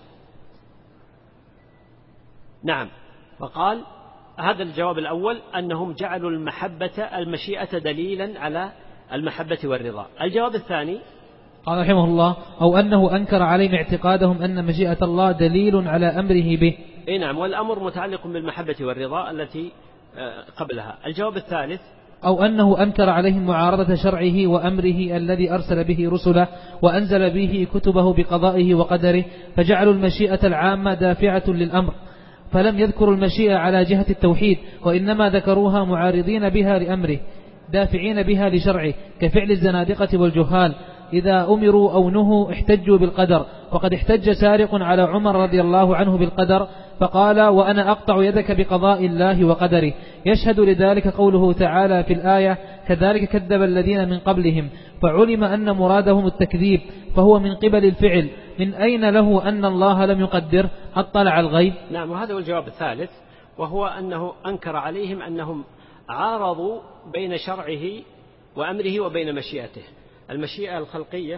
نعم، فقال هذا الجواب الأول أنهم جعلوا المحبة المشيئة دليلا على المحبة والرضا. الجواب الثاني قال رحمه الله أو أنه أنكر عليهم اعتقادهم أن مشيئة الله دليل على أمره به. إيه نعم، والأمر متعلق بالمحبة والرضا التي قبلها. الجواب الثالث أو أنه أنكر عليهم معارضة شرعه وأمره الذي أرسل به رسله وأنزل به كتبه بقضائه وقدره، فجعلوا المشيئة العامة دافعة للأمر، فلم يذكروا المشيئة على جهة التوحيد، وإنما ذكروها معارضين بها لأمره دافعين بها لشرعه، كفعل الزنادقة والجهال إذا أمروا أو نهوا احتجوا بالقدر. وقد احتج سارق على عمر رضي الله عنه بالقدر فقال وأنا أقطع يدك بقضاء الله وقدره. يشهد لذلك قوله تعالى في الآية كذلك كذب الذين من قبلهم، فعلم أن مرادهم التكذيب فهو من قبل الفعل. من أين له أن الله لم يقدر؟ اطلع الغيب. نعم، وهذا هو الجواب الثالث، وهو أنه أنكر عليهم أنهم عارضوا بين شرعه وأمره وبين مشيئته. المشيئة الخلقية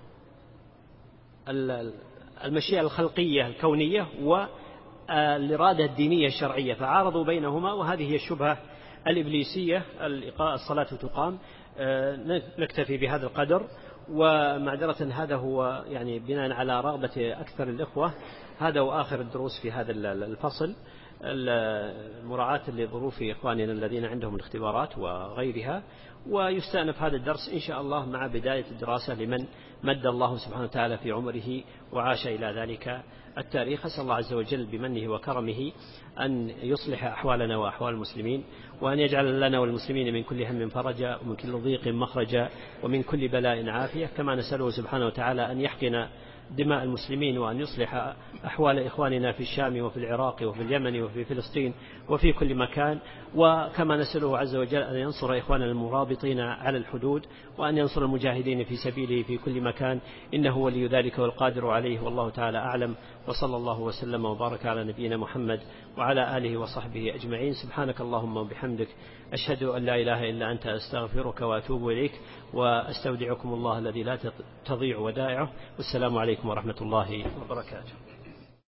المشيئة الخلقية الكونية والإرادة الدينية الشرعية، فعارضوا بينهما، وهذه هي الشبهة الإبليسية. الصلاة تقام. نكتفي بهذا القدر، ومعذرة هذا هو يعني بناء على رغبة أكثر الإخوة، هذا وآخر الدروس في هذا الفصل، المراعاة لظروف إخواننا الذين عندهم الاختبارات وغيرها. ويستأنف هذا الدرس إن شاء الله مع بداية الدراسة لمن مد الله سبحانه وتعالى في عمره وعاش إلى ذلك التاريخ. أسأل الله عز وجل بمنه وكرمه أن يصلح أحوالنا وأحوال المسلمين، وأن يجعل لنا والمسلمين من كل هم فرجا، ومن كل ضيق مخرجا، ومن كل بلاء عافية. كما نسأله سبحانه وتعالى أن يحقن دماء المسلمين وأن يصلح أحوال إخواننا في الشام وفي العراق وفي اليمن وفي فلسطين وفي كل مكان. وكما نسأله عز وجل أن ينصر إخواننا المرابطين على الحدود وأن ينصر المجاهدين في سبيله في كل مكان، إنه ولي ذلك والقادر عليه، والله تعالى أعلم. وصلى الله وسلم وبارك على نبينا محمد وعلى آله وصحبه أجمعين. سبحانك اللهم وبحمدك، أشهد أن لا إله إلا أنت، أستغفرك وأتوب إليك، وأستودعكم الله الذي لا تضيع ودائعه. والسلام عليكم ورحمة الله وبركاته.